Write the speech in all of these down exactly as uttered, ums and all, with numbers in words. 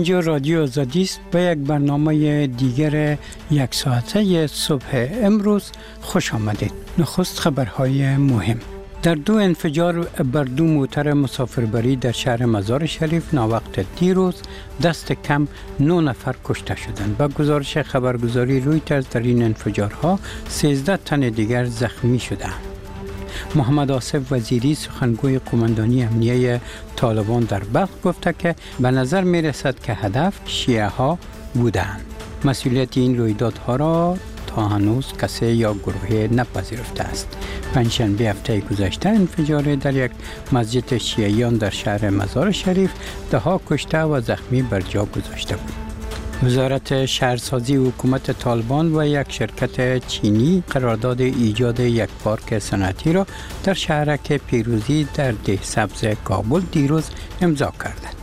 اینجا رادیو آزادی است. به یک برنامه دیگر یک ساعته صبح امروز خوش آمدید. نخست خبرهای مهم. در دو انفجار بر دو موتر مسافربری در شهر مزار شریف ناوقت دیروز دست کم نه نفر کشته شدند. با گزارش خبرگزاری رویترز در این انفجارها سیزده تن دیگر زخمی شدند. محمد آصف وزیری سخنگوی قماندانی امنیه طالبان در بلخ گفته که به نظر می رسد که هدف شیعه ها بودند. مسئولیت این رویدادها را تا هنوز کسی یا گروه نپذیرفته است. پنجشنبه هفته گذشته انفجار در یک مسجد شیعیان در شهر مزار شریف ده ها کشته و زخمی بر جا گذاشته بود. وزارت شهرسازی حکومت طالبان و یک شرکت چینی قرارداد ایجاد یک پارک صنعتی را در شهرک پیروزی در ده سبز کابل دیروز امضا کردند.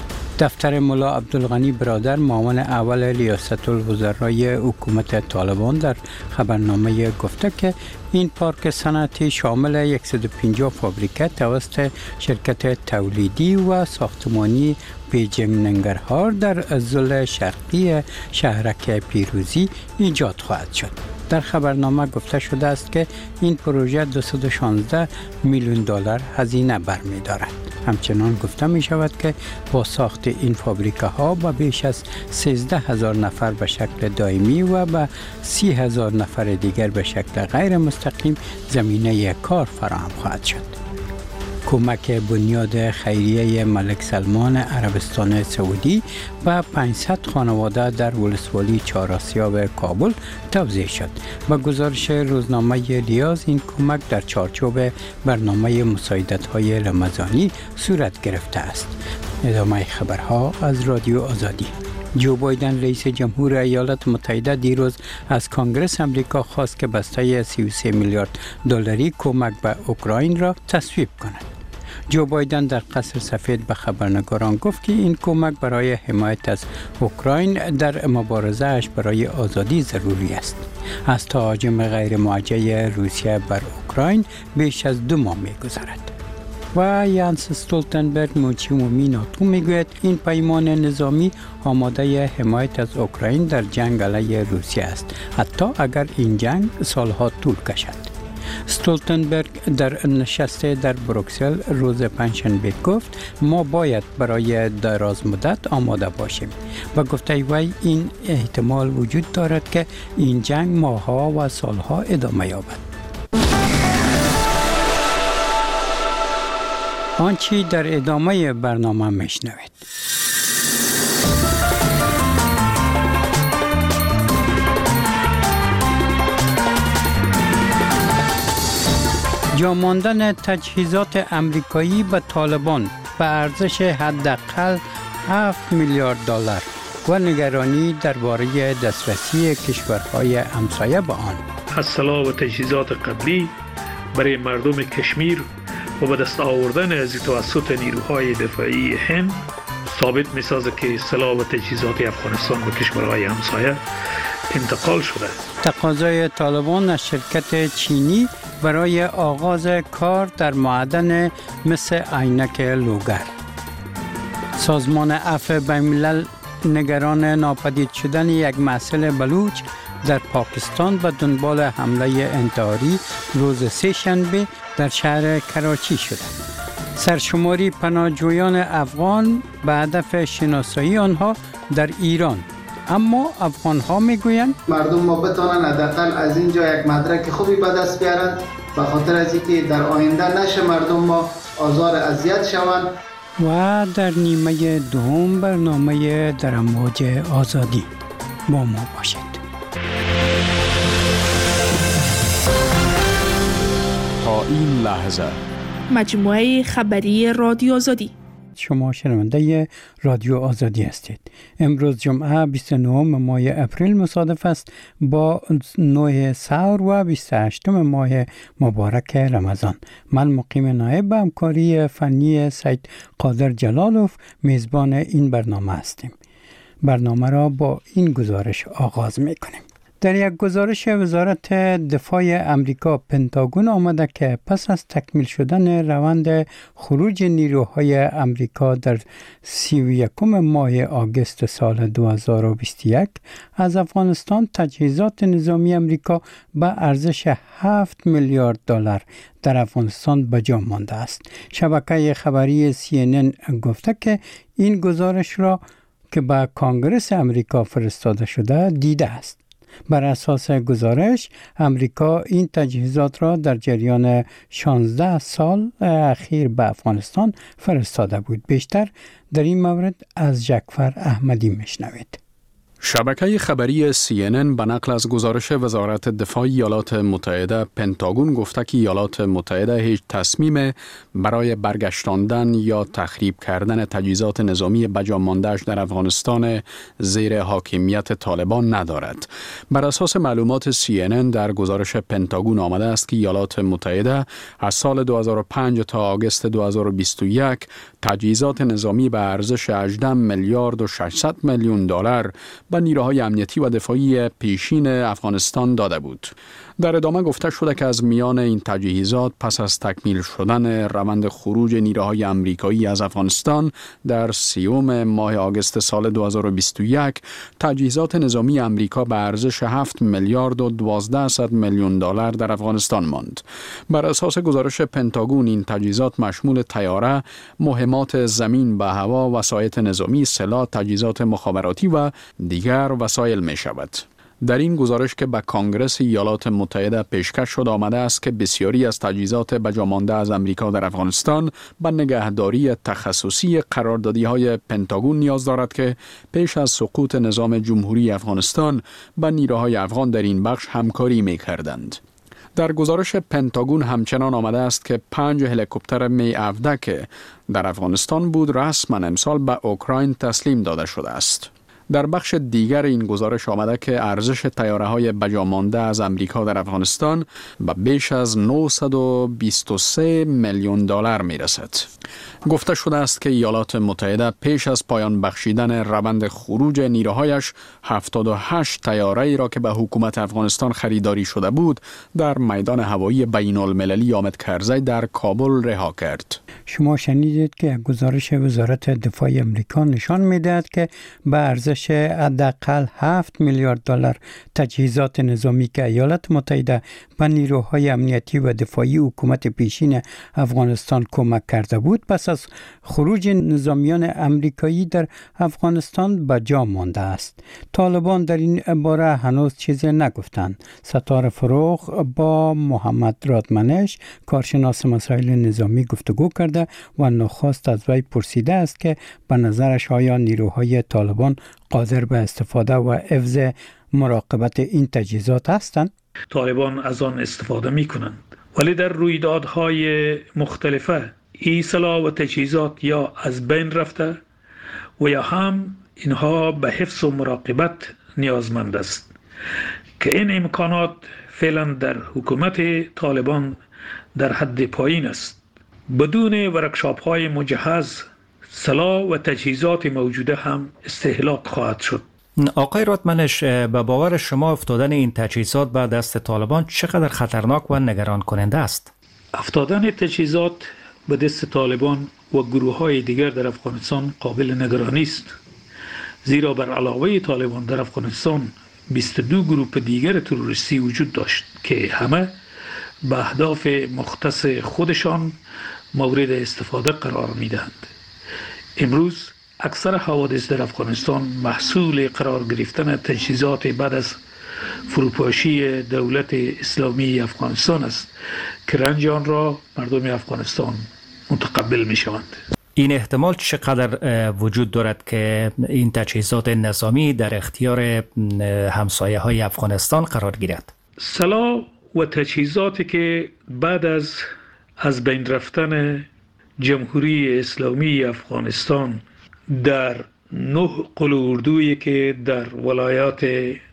دفتر ملا عبدالغنی برادر معاون اول ریاست الوزرای حکومت طالبان در خبرنامه گفته که این پارک صنعتی شامل صد و پنجاه فابریکه توسط شرکت تولیدی و ساختمانی بیجنگ ننگرهار در ضلع شرقی شهرک پیروزی ایجاد خواهد شد. در خبرنامه گفته شده است که این پروژه دویست و شانزده میلیون دلار هزینه برمی‌دارد. همچنان گفته می شود که با ساخت این فابریکه ها با بیش از سیزده هزار نفر به شکل دائمی و به سی هزار نفر دیگر به شکل غیر مستقیم زمینه کار فراهم خواهد شد. کمک بنیاد خیریه ملک سلمان عربستان سعودی و پانصد خانواده در ولسوالی چهارآسیاب کابل توزیع شد. با گزارش روزنامه ریاض این کمک در چارچوب برنامه مساعدت‌های رمضانی صورت گرفته است. ادامه خبرها از رادیو آزادی. جو بایدن رئیس جمهور ایالات متحده دیروز از کانگرس امریکا خواست که بسته سی و سه میلیارد دلاری کمک به اوکراین را تصویب کند. جو بایدن در قصر سفید به خبرنگاران گفت که این کمک برای حمایت از اوکراین در مبارزه‌اش برای آزادی ضروری است. از تهاجم غیر موجه روسیه بر اوکراین بیش از دو ماه می‌گذرد. و یانس استولتنبرگ منشی عمومی ناتو میگوید این پیمان نظامی آماده حمایت از اوکراین در جنگ علیه روسیه است، حتی اگر این جنگ سالها طول کشد. استولتنبرگ در نشست در بروکسل روز پنجشنبه گفت ما باید برای دراز مدت آماده باشیم و گفته وی این احتمال وجود دارد که این جنگ ماه‌ها و سالها ادامه یابد. آنچه در ادامه برنامه میشنوید. جا ماندن تجهیزات امریکایی به طالبان به ارزش حداقل هفت میلیارد دلار و نگرانی درباره دسترسی کشورهای همسایه به آن. اصلاح و تجهیزات قبلی برای مردم کشمیر و به دست آوردن از توسط نیروهای دفاعی هند ثابت می‌سازد که سلاح و تجهیزات افغانستان به کشورهای همسایه انتقال شده. تقاضای طالبان از شرکت چینی برای آغاز کار در معدن مس عینک لوگر. سازمان عفو بین‌الملل نگران ناپدید شدن یک محصل بلوچ در پاکستان به دنبال حمله انتحاری روز سه شنبه در شهر کراچی شده. سرشماری پناهجویان افغان به هدف شناسایی آنها در ایران، اما افغان‌ها میگویند مردم ما بتوانند حداقل از اینجا یک مدرک خوبی به دست بیارند به خاطر از اینکه در آینده نشه مردم ما آزار اذیت شوند. و در نیمه دوم برنامه در امواج آزادی با ما باشید. تا این لحظه مجموعه خبری رادیو آزادی. شما شنونده رادیو آزادی هستید. امروز جمعه بیست و نهم ماه اپریل مصادف است با نه سور و بیست و هشتم ماه مبارک رمضان. من مقیم نایب به همکاری فنی سید قادر جلالوف میزبان این برنامه هستیم. برنامه را با این گزارش آغاز میکنیم. در یک گزارش وزارت دفاع امریکا پنتاگون آمده که پس از تکمیل شدن روند خروج نیروهای امریکا در سی و یکم ماه آگوست سال دو هزار و بیست و یک از افغانستان تجهیزات نظامی امریکا به ارزش هفت میلیارد دلار در افغانستان به جا مانده است. شبکه خبری سی ان ان گفته که این گزارش را که به کانگرس امریکا فرستاده شده دیده است. بر اساس گزارش امریکا این تجهیزات را در جریان شانزده سال اخیر به افغانستان فرستاده بود. بیشتر در این مورد از جعفر احمدی میشنوید. شبکه خبری سی ان ان به نقل از گزارش وزارت دفاع ایالات متحده پنتاگون گفته که ایالات متحده هیچ تصمیم برای برگشتاندن یا تخریب کردن تجهیزات نظامی بجا مانده‌اش در افغانستان زیر حاکمیت طالبان ندارد. بر اساس معلومات سی ان ان در گزارش پنتاگون آمده است که ایالات متحده از سال دو هزار و پنج تا آگوست دو هزار و بیست و یک تجهیزات نظامی به ارزش هجده میلیارد و ششصد میلیون دلار به نیروهای امنیتی و دفاعی پیشین افغانستان داده بود. در ادامه گفته شده که از میان این تجهیزات پس از تکمیل شدن روند خروج نیروهای امریکایی از افغانستان در سیوم ماه آگوست سال دو هزار و بیست و یک تجهیزات نظامی امریکا به ارزش هفت میلیارد و دوازده میلیون دلار در افغانستان ماند. بر اساس گزارش پنتاگون این تجهیزات مشمول طیاره، مهمات زمین به هوا، وسایط نظامی، سلاح، تجهیزات مخابراتی و دیگر وسایل می شود. در این گزارش که به کانگرس ایالات متحده پیشکش شد آمده است که بسیاری از تجهیزات بجامانده از امریکا در افغانستان به نگهداری تخصصی قراردادی‌های پنتاگون نیاز دارد که پیش از سقوط نظام جمهوری افغانستان با نیروهای افغان در این بخش همکاری می‌کردند. در گزارش پنتاگون همچنان آمده است که پنج هلیکوپتر می هفده که در افغانستان بود رسما امسال به اوکراین تسلیم داده شده است. در بخش دیگر این گزارش آمده که ارزش طیاره‌های بجامانده از امریکا در افغانستان به بیش از نهصد و بیست و سه میلیون دلار میرسد. گفته شده است که ایالات متحده پیش از پایان بخشیدن روند خروج نیروهایش هفتاد و هشت طیاره‌ای را که به حکومت افغانستان خریداری شده بود در میدان هوایی بین المللی حامد کرزی در کابل رها کرد. شما شنیدید که گزارش وزارت دفاع امریکا نشان می‌دهد که به ارزش حداقل هفت میلیارد دلار تجهیزات نظامی که ایالات متحده به نیروهای امنیتی و دفاعی حکومت پیشین افغانستان کمک کرده بود پس از خروج نظامیان امریکایی در افغانستان به جا مانده است. طالبان در این باره هنوز چیزی نگفتند. ستاره فروغ با محمد رادمنش کارشناس مسائل نظامی گفتگو کرده و نخست از وی پرسیده است که به نظرش آیا نیروهای طالبان قادر به استفاده و حفظ مراقبت این تجهیزات هستند؟ طالبان از آن استفاده می کنند، ولی در رویدادهای مختلفه این سلاح و تجهیزات یا از بین رفته و یا هم اینها به حفظ و مراقبت نیازمند است که این امکانات فعلا در حکومت طالبان در حد پایین است. بدون ورکشاپ های مجهز سلاح و تجهیزات موجوده هم استهلاک خواهد شد. آقای رادمنش، به باور شما افتادن این تجهیزات به دست طالبان چقدر خطرناک و نگران کننده است؟ افتادن تجهیزات به دست طالبان و گروه های دیگر در افغانستان قابل نگرانی است، زیرا بر علاوه طالبان در افغانستان بیست و دو گروه دیگر تروریستی وجود داشت که همه به اهداف مختص خودشان مورد استفاده قرار میدهند. امروز اکثر حوادث در افغانستان محصول قرار گرفتن تجهیزات بعد از فروپاشی دولت اسلامی افغانستان است که رنج آن را مردم افغانستان متقبل می شوند. این احتمال چقدر وجود دارد که این تجهیزات نظامی در اختیار همسایه های افغانستان قرار گیرد؟ سلاح و تجهیزاتی که بعد از از بین رفتن جمهوری اسلامی افغانستان در نه قل اردویی که در ولایات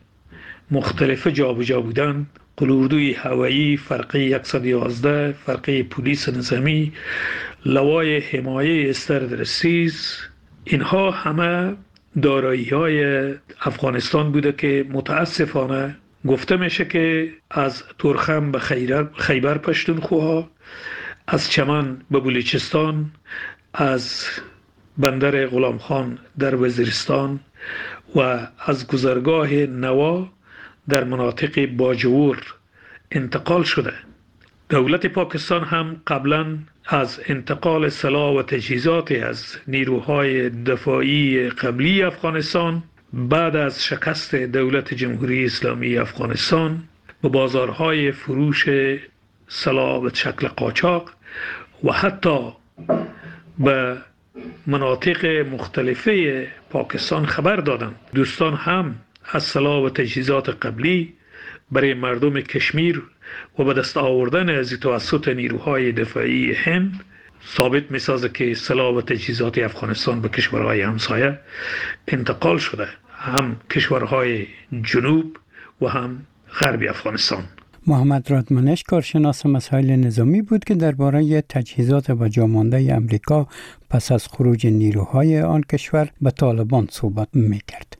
مختلف جابجا بودند، قل اردوی هوایی، فرقه صد و یازده، فرقه پلیس نظامی، لوای حمایه استردرسیز، اینها همه دارایی های افغانستان بوده که متاسفانه گفته میشه که از تورخم به خیبر پشتونخوها، از چمن به بلوچستان، از بندر غلام خان در وزیرستان و از گذرگاه نوا در مناطق باجور انتقال شده. دولت پاکستان هم قبلا از انتقال سلاح و تجهیزات از نیروهای دفاعی قبلی افغانستان بعد از شکست دولت جمهوری اسلامی افغانستان به بازارهای فروش سلاح به شکل قاچاق و حتی به مناطق مختلفه پاکستان خبر دادند. دوستان هم از سلاح و تجهیزات قبلی برای مردم کشمیر و به دست آوردن از توسط نیروهای دفاعی هند ثابت می‌سازه که سلاح و تجهیزات افغانستان به کشورهای همسایه انتقال شده، هم کشورهای جنوب و هم غربی افغانستان. محمد رادمنش کارشناس مسائل نظامی بود که درباره تجهیزات و جامانده امریکا پس از خروج نیروهای آن کشور به طالبان صحبت می‌کرد.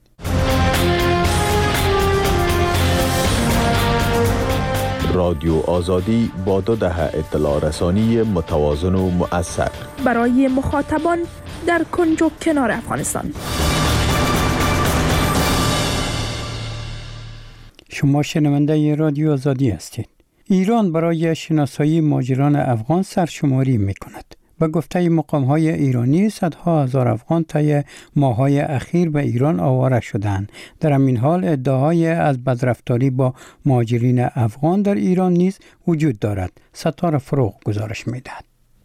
رادیو آزادی با دو دهه اطلاع رسانی متوازن و مؤثر برای مخاطبان در کنج و کنار افغانستان. شما شنونده رادیو آزادی هستید. ایران برای شناسایی مهاجران افغان سرشماری می کند. به گفته مقام‌های ایرانی صدها هزار افغان طی ماه‌های اخیر به ایران آواره شدند. در همین حال ادعاهای از بدرفتاری با مهاجرین افغان در ایران نیز وجود دارد. ستاره فروغ گزارش می‌دهد.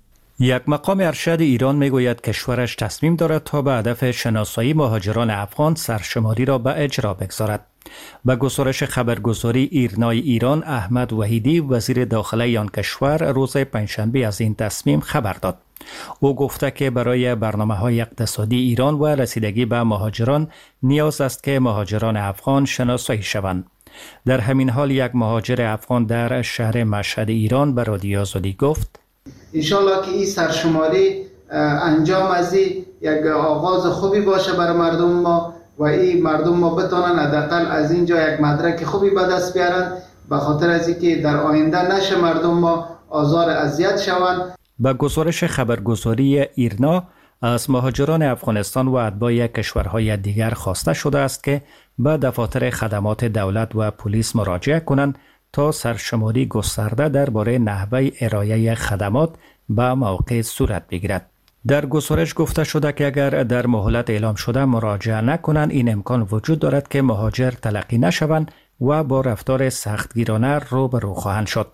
یک مقام ارشد ایران میگوید کشورش تصمیم دارد تا به هدف شناسایی مهاجران افغان سرشماری را به اجرا بگذارد. به گزارش خبرگزاری ایرنای ایران، احمد وحیدی وزیر داخله آن کشور روز پنجشنبه از این تصمیم خبر داد. او گفته که برای برنامه‌های اقتصادی ایران و رسیدگی به مهاجران نیاز است که مهاجران افغان شناسایی شوند. در همین حال یک مهاجر افغان در شهر مشهد ایران به رادیو آزادی گفت: انشالله که این سرشماری انجام از این یک آغاز خوبی باشه برای مردم ما و این مردم ما بتونن حداقل از اینجا یک مدرک خوبی به دست بیارن، به خاطر از اینکه در آینده نشه مردم ما آزار اذیت شوند. با گزارش خبرگزاری ایرنا از مهاجران افغانستان و اتباع کشورهای دیگر خواسته شده است که به دفاتر خدمات دولت و پلیس مراجعه کنند تا سرشماری گسترده درباره نحوه ارائه خدمات به موقع صورت بگیرد. در گزارش گفته شده که اگر در مهلت اعلام شده مراجعه نکنند، این امکان وجود دارد که مهاجر تلقی نشوند و با رفتار سختگیرانه روبرو خواهند شد.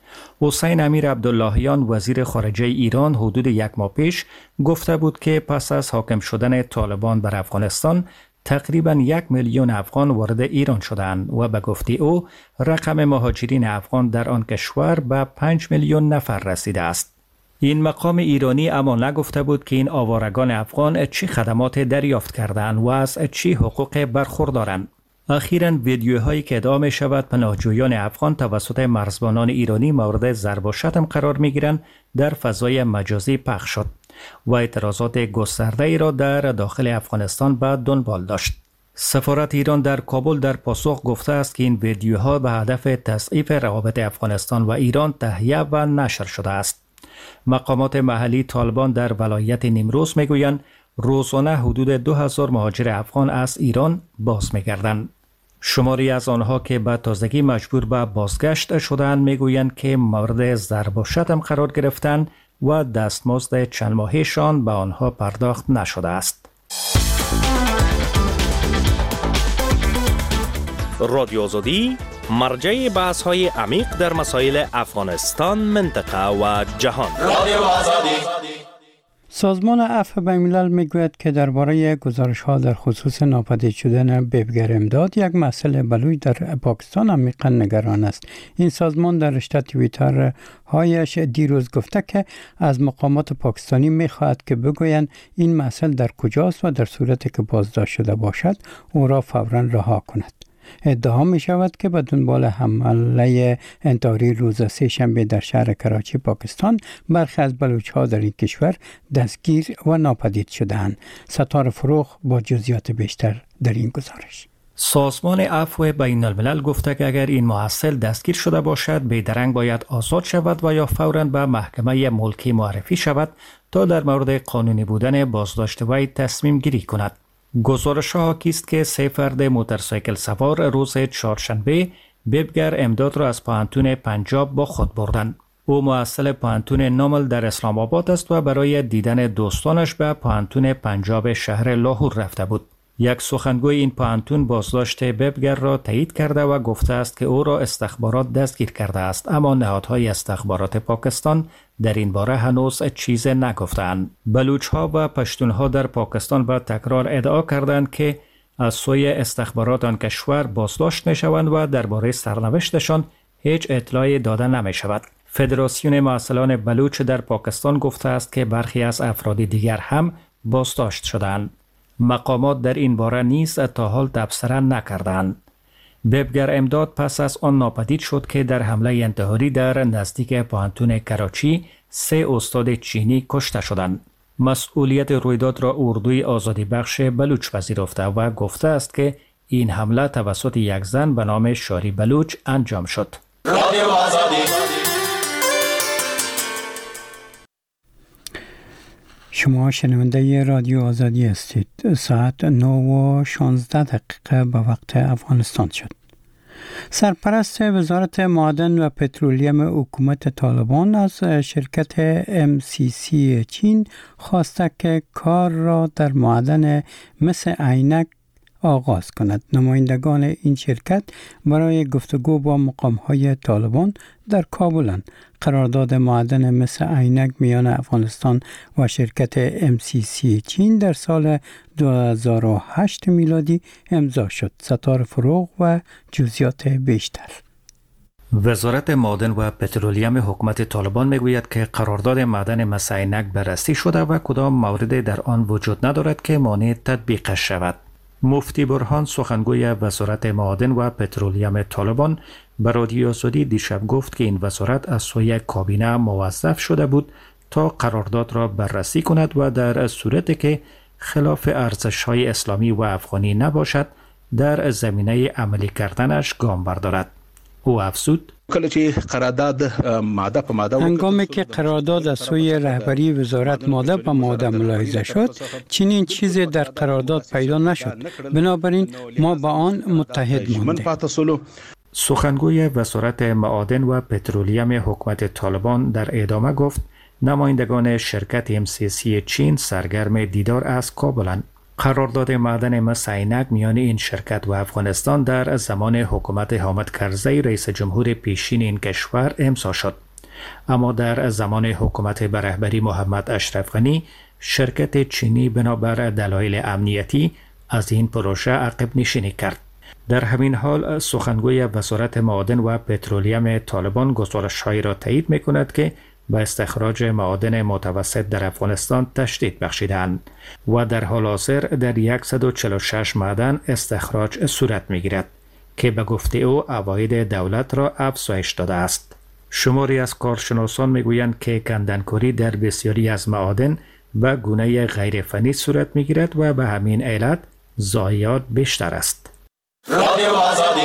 حسین امیر عبداللهیان وزیر خارجه ایران حدود یک ماه پیش گفته بود که پس از حاکم شدن طالبان بر افغانستان تقریباً یک میلیون افغان وارد ایران شدند و به گفته او رقم مهاجرین افغان در آن کشور به پنج میلیون نفر رسیده است. این مقام ایرانی اما نگفته بود که این آوارگان افغان چی خدمات دریافت کردند و از چی حقوق برخوردارند. اخیراً ویدیوهایی که ادعا می شود پناهجویان افغان توسط مرزبانان ایرانی مورد ضرب و شتم قرار می گیرند در فضای مجازی پخش شد و اعتراضات گسترده ای را در داخل افغانستان به دنبال داشت. سفارت ایران در کابل در پاسخ گفته است که این ویدیوها به هدف تضعیف روابط افغانستان و ایران تهیه و نشر شده است. مقامات محلی طالبان در ولایت نیمروز میگویند روزانه حدود دو هزار مهاجر افغان از ایران باز میگردند. شماری از آنها که به تازگی مجبور به بازگشت شدند میگویند که مورد ضرب و شتم قرار گرفتند و دستمزد چند ماهشان به آنها پرداخت نشده است. رادیو آزادی مرجع بحث های عمیق در مسائل افغانستان، منطقه و جهان. رادیو آزادی. سازمان عفو بین‌الملل میگوید که درباره گزارش‌ها در خصوص ناپدید شدن بیبگر امداد یک مسئله بلوی در پاکستان عمیقاً نگران است. این سازمان در رشته توییتر هایش دیروز گفته که از مقامات پاکستانی میخواهد که بگویند این مسئله در کجاست و در صورتی که بازداشت شده باشد او را فوراً رها کند. ادعا می شود که به دنبال حمله انتحاری روز سه شنبه در شهر کراچی پاکستان برخی از بلوچ‌ها در این کشور دستگیر و ناپدید شدند. ستاره فروغ با جزئیات بیشتر در این گزارش. سازمان عفو بین الملل گفته که اگر این محصل دستگیر شده باشد بیدرنگ باید آزاد شود و یا فوراً به محکمه ملکی معرفی شود تا در مورد قانونی بودن بازداشت وی تصمیم گیری کند. گزارش ها حاکی است که سه فرد موتورسیکل سوار روز چهارشنبه ببگر امداد را از پانتون پنجاب با خود بردند. او محصل پانتون نامل در اسلام آباد است و برای دیدن دوستانش به پانتون پنجاب شهر لاهور رفته بود. یک سخنگوی این پانتون بازداشت ببگر را تایید کرده و گفته است که او را استخبارات دستگیر کرده است، اما نهادهای استخبارات پاکستان در این باره هنوز چیز نگفتند. بلوچ ها و پشتون ها در پاکستان با تکرار ادعا کردند که از سوی استخبارات آن کشور بازداشت می شوند و درباره سرنوشتشان هیچ اطلاعی داده نمی شود. فدراسیون محصلان بلوچ در پاکستان گفته است که برخی از افراد دیگر هم بازداشت شدند. مقامات در این باره نیز تا حال تبصره نکردند. ببگر امداد پس از آن ناپدید شد که در حمله انتحاری در نزدیک پانتون کراچی سه استاد چینی کشته شدند. مسئولیت رویداد را اردوی آزادی بخش بلوچ پذیرفته و گفته است که این حمله توسط یک زن به نام شاری بلوچ انجام شد. رادیو آزادی. شما شنونده رادیو آزادی هستید. ساعت نه و شانزده دقیقه به وقت افغانستان شد. سرپرست وزارت معدن و پترولیم حکومت طالبان از شرکت ام سی سی چین خواسته که کار را در معدن مس عینک آغاز کند. نمایندگان این شرکت برای گفتگو با مقام‌های طالبان در کابلند. قرارداد معدن مس عینک میان افغانستان و شرکت ام سی سی چین در سال دو هزار و هشت میلادی امضا شد. ستار فروغ و جزئیات بیشتر. وزارت معدن و پترولیم حکومت طالبان میگوید که قرارداد معدن مس عینک بررسی شده و کدام موردی در آن وجود ندارد که مانع تطبیقش شود. مفتی برهان سخنگوی وزارت معادن و پترولیم طالبان به رادیو آزادی دیشب گفت که این وزارت از سوی کابینه موظف شده بود تا قرارداد را بررسی کند و در صورتی که خلاف ارزش‌های اسلامی و افغانی نباشد در زمینه عملی کردنش گام بردارد. او افزود هنگامی که قرارداد از سوی رهبری وزارت ماده به ماده ملاحظه شد، چنین چیزی در قرارداد پیدا نشد. بنابراین ما با آن متحد ماندیم. سخنگوی وزارت معادن و پترولیم حکومت طالبان در ادامه گفت نمایندگان شرکت ام سی سی چین سرگرم دیدار از کابلند. قرارداد معدن مس عینک میان این شرکت و افغانستان در زمان حکومت حامد کرزی رئیس جمهور پیشین این کشور امضا شد. اما در زمان حکومت به رهبری محمد اشرف غنی شرکت چینی بنابر دلایل امنیتی از این پروژه عقب نشینی کرد. در همین حال سخنگوی وزارت معادن و پترولیم طالبان گزارش‌هایی را تایید می‌کند که به استخراج معادن متوسط در افغانستان تشدید بخشیدند و در حال حاضر در صد و چهل و شش معدن استخراج صورت می‌گیرد که به گفته او عواید دولت را افزایش داده است. شماری از کارشناسان می‌گویند که کندنکاری در بسیاری از معادن به گونه غیر فنی صورت می‌گیرد و به همین علت ضایعات بیشتر است. رادیو آزادی.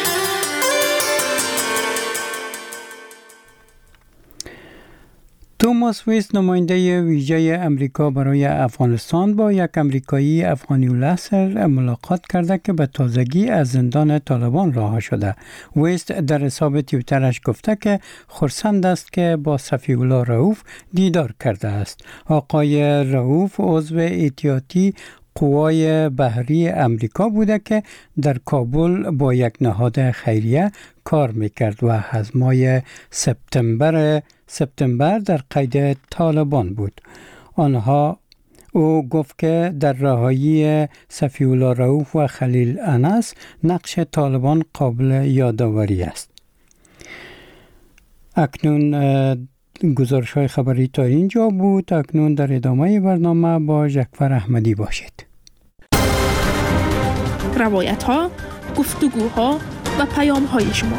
توماس ویست نماینده ویژه امریکا برای افغانستان با یک امریکایی افغانی الاسر ملاقات کرده که به تازگی از زندان طالبان رها شده. ویست در حساب توییترش گفته که خرسند است که با صفی الله رؤوف دیدار کرده است. آقای رؤوف عضو اتحادیه قوای بحری امریکا بوده که در کابل با یک نهاد خیریه کار میکرد و از ماه سپتامبر سپتامبر در قید طالبان بود. آنها او گفت که در رهایی صفی الله رؤوف و خلیل انس نقش طالبان قابل یادآوری است. اکنون گزارش های خبری تا اینجا بود. اکنون در ادامه برنامه با جعفر احمدی باشید. روایت ها، گفتگوها و پیام های شما.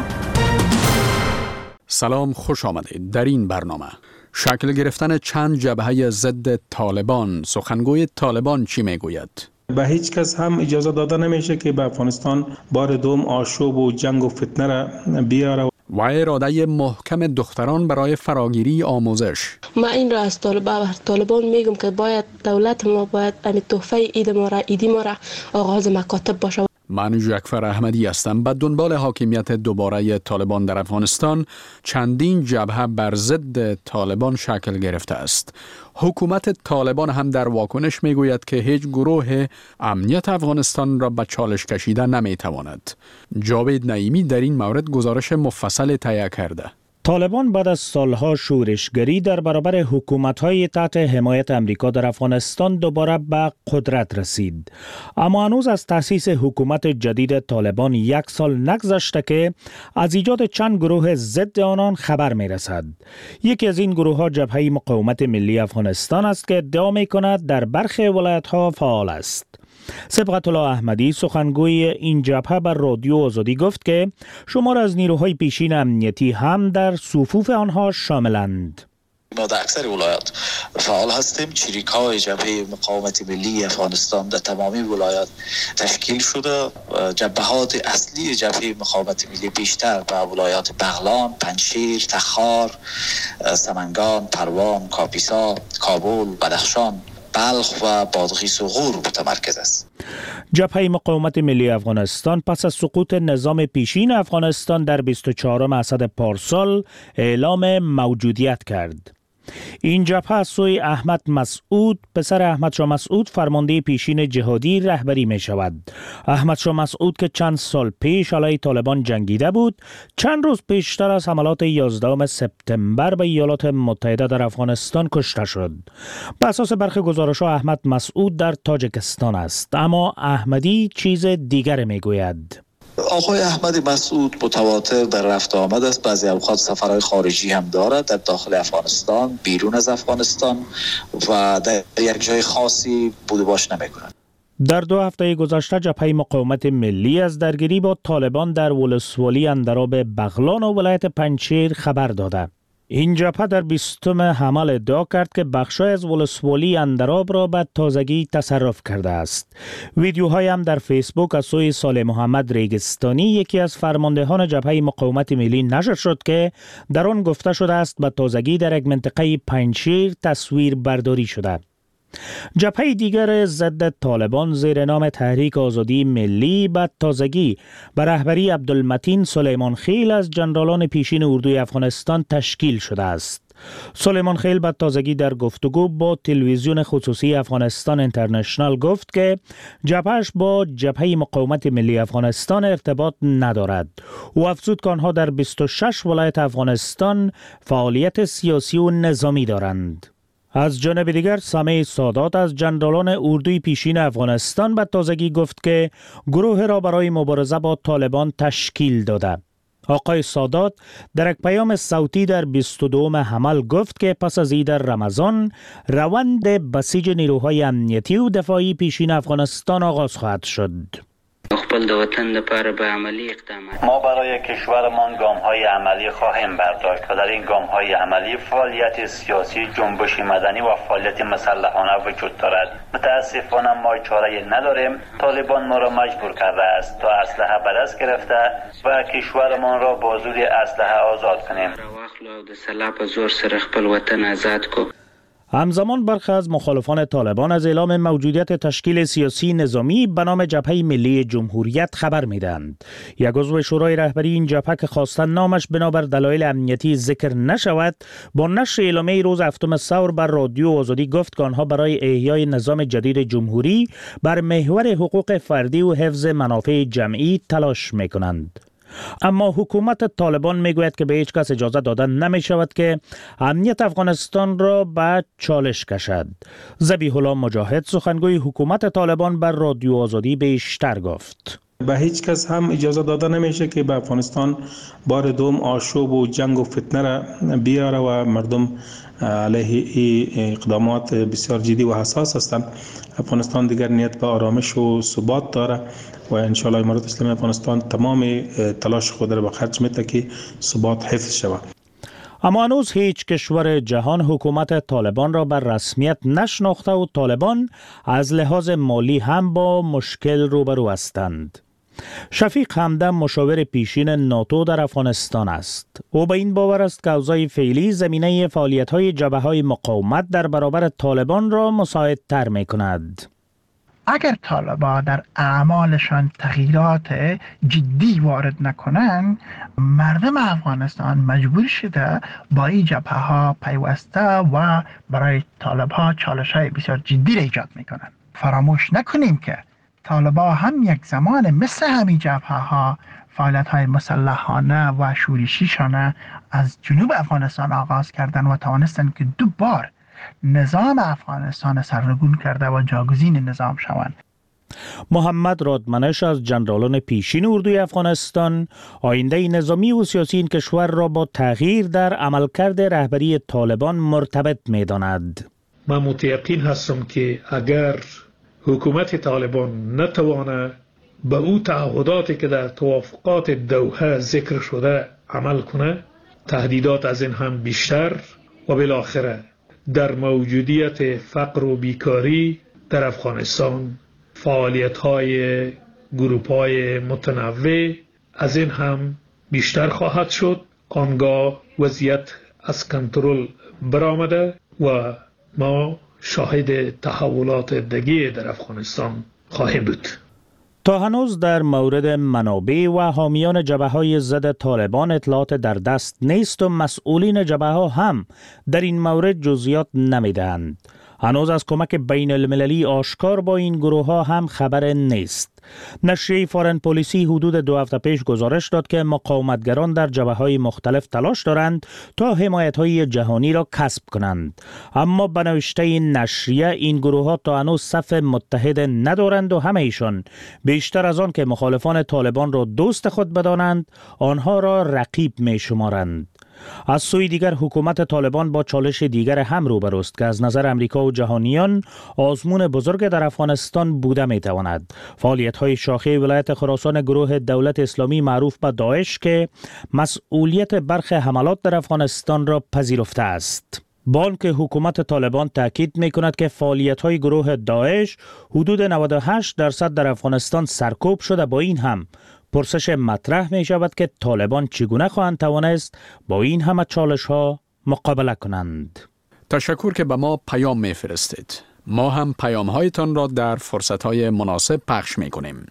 سلام، خوش آمدید. در این برنامه شکل گرفتن چند جبهه ضد طالبان، سخنگوی طالبان چی میگوید؟ به هیچ کس هم اجازه داده نمیشه که به افغانستان بار دوم آشوب و جنگ و فتنه را بیاره. و اراده محکم دختران برای فراگیری آموزش. ما این را از طالبان طالبان میگم که باید دولت ما باید امی تحفه اید ما را ایدی ما را آغاز مکاتب باشه. من جعفر احمدی هستم. به دنبال حاکمیت دوباره طالبان در افغانستان چندین جبهه بر ضد طالبان شکل گرفته است. حکومت طالبان هم در واکنش میگوید که هیچ گروه امنیت افغانستان را به چالش کشیده نمیتواند. جاوید نعیمی در این مورد گزارش مفصل تهیه کرده. طالبان بعد از سالها شورشگری در برابر حکومت‌های تحت حمایت امریکا در افغانستان دوباره به قدرت رسید. اما هنوز از تأسیس حکومت جدید طالبان یک سال نگذشته که از ایجاد چند گروه ضد آنان خبر می‌رسد. یکی از این گروه‌ها جبهه مقاومت ملی افغانستان است که ادعا می‌کند در برخی ولایت‌ها فعال است. سبقت الله احمدی سخنگوی این جبهه بر رادیو آزادی گفت که شمار از نیروهای پیشین امنیتی هم در صفوف آنها شاملند. ما در اکثر ولایات فعال هستیم. چریک‌های جبهه مقاومت ملی افغانستان در تمامی ولایات تشکیل شده. جبهات اصلی جبهه مقاومت ملی بیشتر به ولایات بغلان، پنجشیر، تخار، سمنگان، پروان، کاپیسا، کابل، بدخشان، بلخ و بادغیس و غور متمرکز است. جبهه مقاومت ملی افغانستان پس از سقوط نظام پیشین افغانستان در بیست و چهارم اسد پارسال اعلام موجودیت کرد. این جبهه از سوی احمد مسعود پسر احمد شاه مسعود فرمانده پیشین جهادی رهبری می شود. احمد شاه مسعود که چند سال پیش علیه طالبان جنگیده بود، چند روز پیشتر از حملات یازدهم سپتامبر به ایالات متحده در افغانستان کشته شد. بر اساس برخی گزارش‌ها احمد مسعود در تاجیکستان است، اما احمدی چیز دیگر می گوید. آقای احمد مسعود متواتر در رفت آمد است. بعضی اوقات سفرهای خارجی هم دارد در داخل افغانستان، بیرون از افغانستان و در یک جای خاصی بود و باش نمی کند. در دو هفته گذشته جبهه مقاومت ملی از درگیری با طالبان در ولسوالی اندراب بغلان و ولایت پنجشیر خبر داده. این جبهه در بیستم حمل ادعا کرد که بخشای از ولسوالی اندراب را به تازگی تصرف کرده است. ویدیوهای هم در فیسبوک از سوی صالح محمد ریگستانی، یکی از فرماندهان جبهه مقاومت ملی، نشر شد که در آن گفته شده است به تازگی در یک منطقه پنجشیر تصویر برداری شده. جبهه دیگر ضد طالبان زیر نام تحریک آزادی ملی به تازگی به رهبری عبدالمتین سلیمان خیل از جنرالان پیشین اردوی افغانستان تشکیل شده است. سلیمان خیل به تازگی در گفتگو با تلویزیون خصوصی افغانستان اینترنشنال گفت که جبهش با جبهه مقاومت ملی افغانستان ارتباط ندارد. او افزود که آنها در بیست و شش ولایت افغانستان فعالیت سیاسی و نظامی دارند. از جانب دیگر سامع سادات از جنرالان اردوی پیشین افغانستان به تازگی گفت که گروه را برای مبارزه با طالبان تشکیل داده. آقای سادات در یک پیام صوتی در بیست و دوم حمل گفت که پس از عید رمضان روند بسیج نیروهای امنیتی و دفاعی پیشین افغانستان آغاز خواهد شد. خپل د وطن لپاره به عملی اقدامات ما برای کشورمان گام‌های عملی خواهیم برداشت و در این گام‌های عملی فعالیت سیاسی، جنبش مدنی و فعالیت مسلحانه وجود دارد. متاسفانه ما چاره‌ای نداریم. طالبان ما را مجبور کرده است تا اسلحه به دست گرفته و کشورمان را با زور اسلحه آزاد کنیم. راوخلو او د سلاح په زور سره خپل وطن آزاد کو. همزمان برخی از مخالفان طالبان از اعلام موجودیت تشکیل سیاسی نظامی به نام جبهه ملی جمهوریت خبر میدند. یک عضو شورای رهبری این جبهه که خواستن نامش بنابر دلایل امنیتی ذکر نشود، با نشر اعلامیه روز هفتم ثور بر رادیو آزادی گفت که آنها برای احیای نظام جدید جمهوری بر محور حقوق فردی و حفظ منافع جمعی تلاش میکنند. اما حکومت طالبان میگوید که به هیچ کس اجازه داده نمی شود که امنیت افغانستان را به چالش کشد. ذبیح الله مجاهد سخنگوی حکومت طالبان بر رادیو آزادی بیشتر گفت. به هیچ کس هم اجازه داده نمیشه که به افغانستان بار دوم آشوب و جنگ و فتنه را بیاره و مردم علیه این اقدامات بسیار جدی و حساس هستند. افغانستان دیگر نیت به آرامش و ثبات داره و انشاءالله امارات اسلامی افغانستان تمام تلاش خود را به خرج میده که ثبات حفظ شود. اما هنوز هیچ کشور جهان حکومت طالبان را بر رسمیت نشناخته و طالبان از لحاظ مالی هم با مشکل روبرو هستند. شفیق همدم مشاور پیشین ناتو در افغانستان است. او به این باور است که اوضاع فعلی زمینه فعالیت‌های جبهه‌های مقاومت در برابر طالبان را مساعدتر می‌کند. اگر طالبان در اعمالشان تغییرات جدی وارد نکنند، مردم افغانستان مجبور شده با این جبهه ها پیوسته و برای طالب ها چالش های بسیار جدی را ایجاد میکنند. فراموش نکنیم که طالبان هم یک زمان مثل همین جبهه ها فعالیت های مسلحانه و شورشیشانه از جنوب افغانستان آغاز کردند و توانستند که دو بار نظام افغانستان سرنگون کرده و جاگزین نظام شوند. محمد رادمنش از جنرالان پیشین اردوی افغانستان آینده نظامی و سیاسی این کشور را با تغییر در عملکرد رهبری طالبان مرتبط می‌داند. من متیقن هستم که اگر حکومت طالبان نتواند به او تعهداتی که در توافقات دوحه ذکر شده عمل کنه، تهدیدات از این هم بیشتر و بالاخره در موجودیت فقر و بیکاری در افغانستان فعالیت‌های گروه‌های متنوع از این هم بیشتر خواهد شد. آنگاه وضعیت از کنترل برآمده و ما شاهد تحولات دیگه در افغانستان خواهیم بود. تا هنوز در مورد منابع و حامیان جبهه‌های ضد طالبان اطلاعات در دست نیست و مسئولین جبهه‌ها هم در این مورد جزئیات نمی‌دهند. هنوز از کمک بین المللی آشکار با این گروه ها هم خبر نیست. نشریه فارن پلیسی حدود دو هفته پیش گزارش داد که مقاومتگران در جبهه‌های مختلف تلاش دارند تا حمایت‌های جهانی را کسب کنند، اما به نوشته این نشریه این گروه ها تا هنوز صف متحد ندارند و همه ایشان بیشتر از آن که مخالفان طالبان را دوست خود بدانند آنها را رقیب می شمارند. از سوی دیگر حکومت طالبان با چالش دیگر هم روبروست که از نظر امریکا و جهانیان آزمون بزرگ در افغانستان بوده می تواند. فعالیت‌های شاخه ولایت خراسان گروه دولت اسلامی معروف به داعش که مسئولیت برخی حملات در افغانستان را پذیرفته است. بانک حکومت طالبان تاکید می کند که فعالیت‌های گروه داعش حدود نود و هشت درصد در افغانستان سرکوب شده. با این هم پرسش مطرح می شود که طالبان چگونه خواهند توانست با این همه چالش ها مقابله کنند. تشکر که به ما پیام می فرستید. ما هم پیام هایتان را در فرصت های مناسب پخش می کنیم.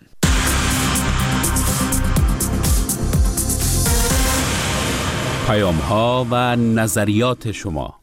پیام ها و نظریات شما.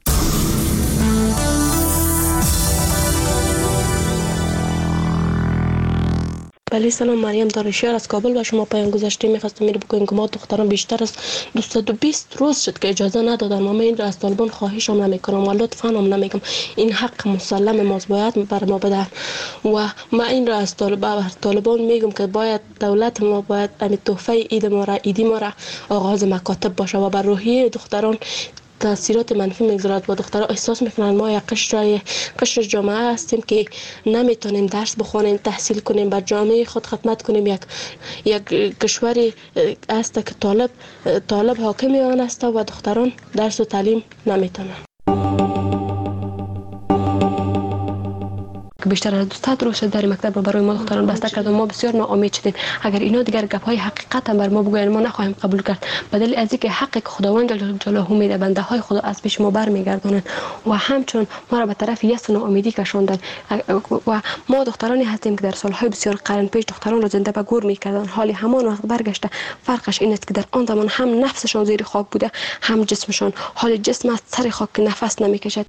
بله سلام، مریم دارشیار از کابل و شما پیام گذاشته می‌خواستم میره بگویم که ما دختران بیشتر از دویست و بیست روز شد که اجازه ندادن ما این را از طالبان خواهش هم نمی‌کنم و لطفاً هم نمیگم، این حق مسلم ماست باید بر ما بدن و ما این را از طالبان طالبان میگم که باید دولت ما باید همین تحفه عید ما را عیدی ما را آغاز مکاتب باشه و بر روحیه دختران تاثیرات منفی میگذارد. با دخترها احساس میکنن ما یک قشر قشر جامعه هستیم که نمیتونیم درس بخونیم، تحصیل کنیم، بر جامعه خود خدمت کنیم. یک یک کشوری است که طالب طالب حاکم آن است و دختران درس و تعلیم نمیتونن. بیشتر از دویست روز در مکتب رو برای ما دختران بسته کرد و ما بسیار ناامید شدیم. اگر اینا دیگر گپ‌های حقیقت هم بر ما بگویند ما نخواهیم قبول کرد، بدل از اینکه حقی که خداوند جل جلاله میده بنده های خدا از پیش ما برمیگردونن و همچون ما را به طرف یأس و ناامیدی کشاندن و ما دخترانی هستیم که در سالهای بسیار قرن پیش دختران را زنده به گور میکردن، حالی همان وقت برگشته. فرقش این است که در آن زمان هم نفسشان زیر خاک بوده هم جسمشان، حال جسم از سر خاک نفس نمیکشد.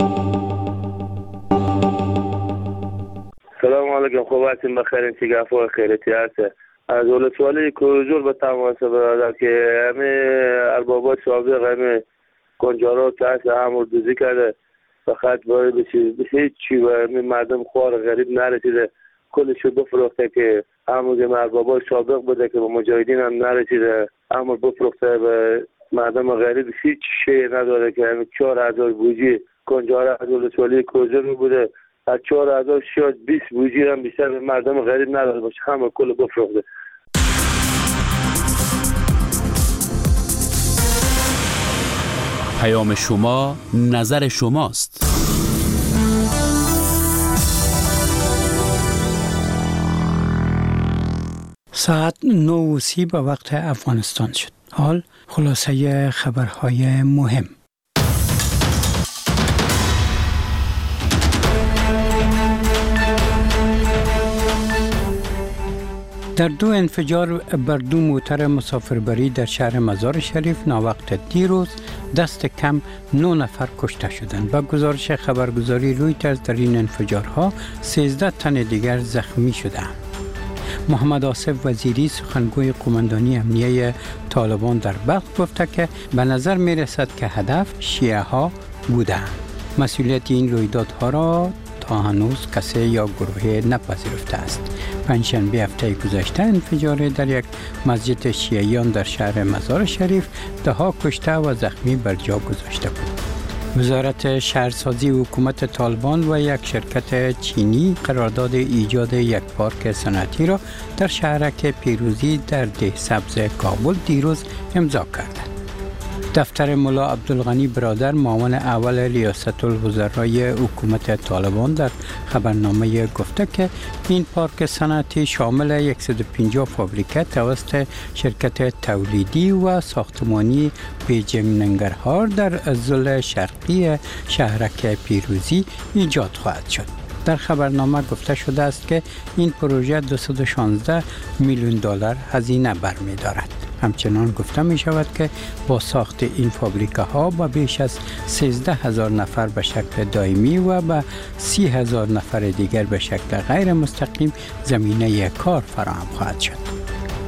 سلام علیکم، خوب هستیم؟ بخیر؟ چه گفت خیرتی هست؟ از ولسوالی کوزور به تماس برادر که همه اربابات سابق همه کنجارا تحت هم دوزی کرده فقط باید بشه هیچ چی و مردم خوار غریب نرسیده، کلشو بفروخته که همون اربابات سابق بوده که به مجاهدین هم نرسیده، همون بفروخته به مردم غریب هیچ شی نداره که همه چهار هزار بوجی کنجارا از ولسوالی کوزور بوده، از چهار هزار شاید بیست بوجی هم بیشتر به مردم غریب نداده باشه، همه کل بفروخته. پیام شما نظر شماست. ساعت نه و سی به وقت افغانستان شد. حال خلاصه خبرهای مهم. در دو انفجار بر دو موتر مسافربری در شهر مزار شریف ناوقت دیروز دست کم نه نفر کشته شدند. با گزارش خبرگزاری رویترز در این انفجارها سیزده تن دیگر زخمی شدند. محمد آصف وزیری سخنگوی قماندانی امنیه طالبان در بلخ گفته که به نظر می رسد که هدف شیعه ها بودند. مسئولیت این رویدادها را تا هنوز کسی یا گروهی نپذیرفته است. پنجشنبه هفته گذشته انفجار در یک مسجد شیعیان در شهر مزار شریف ده ها کشته و زخمی بر جا گذاشته بود. وزارت شهرسازی حکومت طالبان و یک شرکت چینی قرارداد ایجاد یک پارک صنعتی را در شهرک پیروزی در ده سبز کابل دیروز امضا کردند. دفتر ملا عبدالغنی برادر معاون اول ریاست الوزرای حکومت طالبان در خبرنامه گفته که این پارک صنعتی شامل صد و پنجاه فابریکه توسط شرکت تولیدی و ساختمانی بیجینگ ننگرهار در ضلع شرقی شهرک پیروزی ایجاد خواهد شد. در خبرنامه گفته شده است که این پروژه دویست و شانزده میلیون دلار هزینه برمی‌دارد. همچنان گفته می شود که با ساخت این فابریکه ها با بیش از سیزده هزار نفر به شکل دائمی و به سی هزار نفر دیگر به شکل غیر مستقیم زمینه کار فراهم خواهد شد.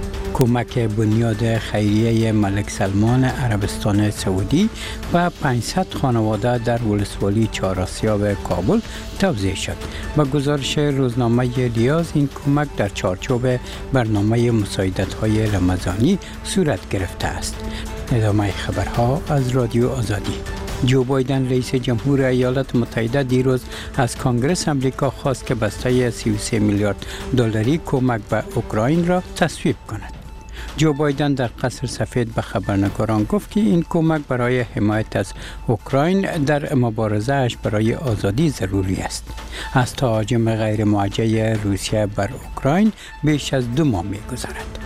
کمک بنیاد خیریه ملک سلمان عربستان سعودی و پانصد خانواده در ولسوالی چهار آسیاب کابل توزیع شد. با گزارش روزنامه ریاض این کمک در چارچوب برنامه مساعدت‌های رمضانی صورت گرفته است. ادامه خبرها از رادیو آزادی. جو بایدن رئیس جمهور ایالات متحده دیروز از کانگرس آمریکا خواست که بسته سی و سه میلیارد دلاری کمک به اوکراین را تصویب کند. جو بایدن در قصر سفید به خبرنگاران گفت که این کمک برای حمایت از اوکراین در مبارزه اش برای آزادی ضروری است. از تهاجم غیر موجه روسیه بر اوکراین بیش از دو ماه می‌گذرد.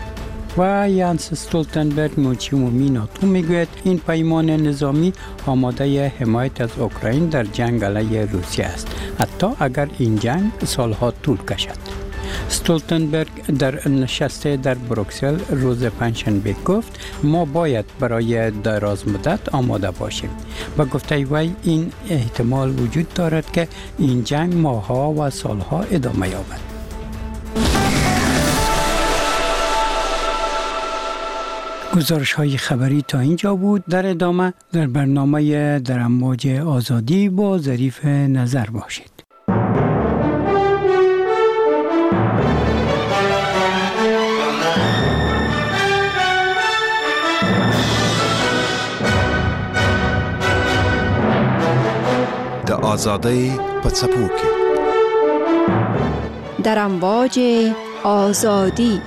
و یانس استولتنبرگ مچی عمومی ناتو میگوید این پیمان نظامی آماده حمایت از اوکراین در جنگ علیه روسیه است، حتی اگر این جنگ سالها طول کشد. استولتنبرگ در نشست در بروکسل روز پنجشنبه گفت ما باید برای دراز مدت آماده باشیم. با گفته وی این احتمال وجود دارد که این جنگ ماه‌ها و سالها ادامه یابد. گزارش های خبری تا اینجا بود. در ادامه در برنامه در امواج آزادی با ظریف نظر باشید. د آزادی په څپو کې در امواج آزادی.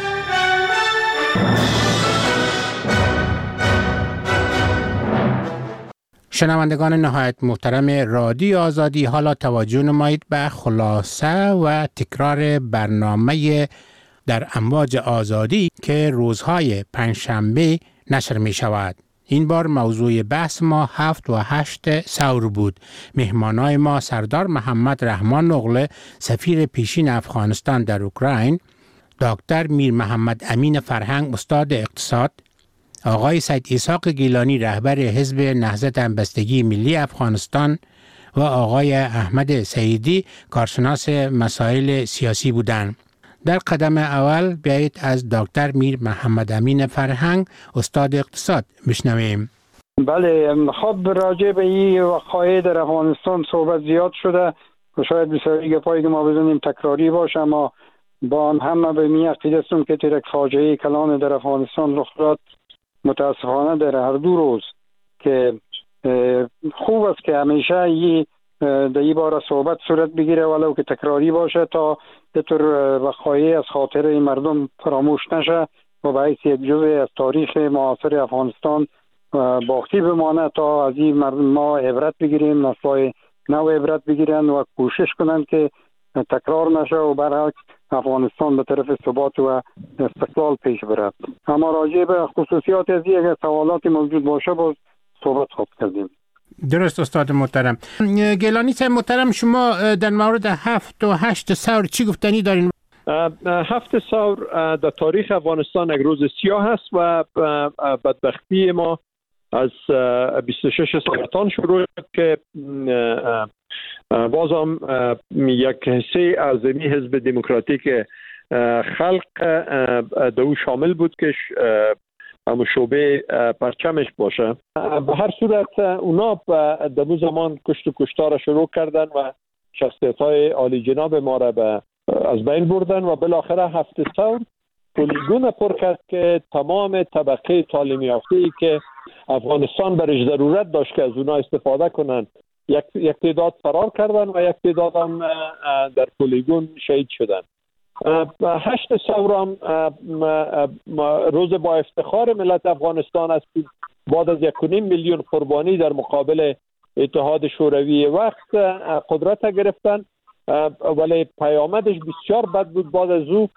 شنوندگان نهایت محترم رادیو آزادی، حالا توجه نمایید به خلاصه و تکرار برنامه در امواج آزادی که روزهای پنجشنبه نشر می شود. این بار موضوع بحث ما هفت و هشت سور بود. مهمانای ما سردار محمد رحمان نقله سفیر پیشین افغانستان در اوکراین، دکتر میر محمد امین فرهنگ استاد اقتصاد، آقای سید اسحاق گیلانی رهبر حزب نهضت همبستگی ملی افغانستان و آقای احمد سعیدی کارشناس مسائل سیاسی بودند. در قدم اول بیایید از دکتر میر محمد امین فرهنگ استاد اقتصاد بشنویم. بله، خب راجع به این وقایع در افغانستان صحبت زیاد شده و شاید بسیاری گپایی که ما بزنیم تکراری باشه، اما با همه به می عقیده هستم که ترک فاجعه کلان در افغانستان رخ داد. متاسفانه در هر دو روز که خوب است که همیشه این در این باره صحبت صورت بگیره ولو که تکراری باشه تا به طور وقایع از خاطر مردم فراموش نشه و به حیث یک جزء از تاریخ معاصر افغانستان باقی بمانه تا از این مردم ما عبرت بگیریم، نسل‌های نو عبرت بگیرن و کوشش کنن که تکرار نشه و برعکس افغانستان به طرف ثبات و استقلال پیش برد. اما راجع به خصوصیات از این اگر سوالات موجود باشه باز صحبت خوب کردیم. درست استاد محترم. گیلانی صاحب محترم، شما در مورد هفت و هشت ثور چی گفتنی دارین؟ هفت ثور در تاریخ افغانستان یک روز سیاه است و بدبختی ما از بیست و شش سرطان شروع شد که بازم یک حصه اعظمی حزب دموکراتیک خلق دو شامل بود که همون شعبه پرچمش باشه. به هر صورت اونا در دو زمان کشت و کشتار شروع کردن و شخصیت‌های عالی جناب ما را به از بین بردن و بالاخره هفت ثور پلیگون پر کرد که تمام طبقه تعلیم یافته‌ای که افغانستان برش ضرورت داشت که از اونا استفاده کنن یک یک تعداد فرار کردن و یک تعداد هم در پلیگون شهید شدن. هشت ثور هم روز با افتخار ملت افغانستان است که بعد از یک و نیم میلیون قربانی در مقابل اتحاد شوروی وقت قدرت گرفتن، ولی پیامدش بسیار بد بود. بعد از او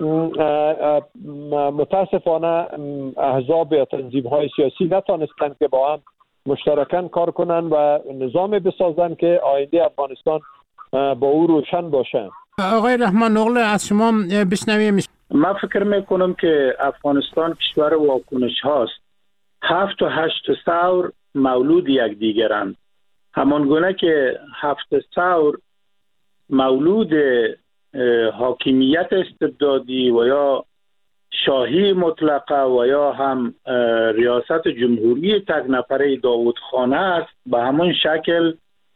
متاسفانه احزاب یا تنظیم‌های سیاسی نتانستند که با هم مشترکاً کار کنن و نظام بسازن که آینده افغانستان با او روشن باشه. آقای رحمان اغله از شما بشنویم. من فکر میکنم که افغانستان کشور واکنش هاست. هفت و هشت ثور مولود یک دیگرند. همان گونه که هفت ثور مولود حاکمیت استبدادی و یا شاهی مطلقه و یا هم ریاست جمهوری تک نفره داوود خانه است، به همون شکل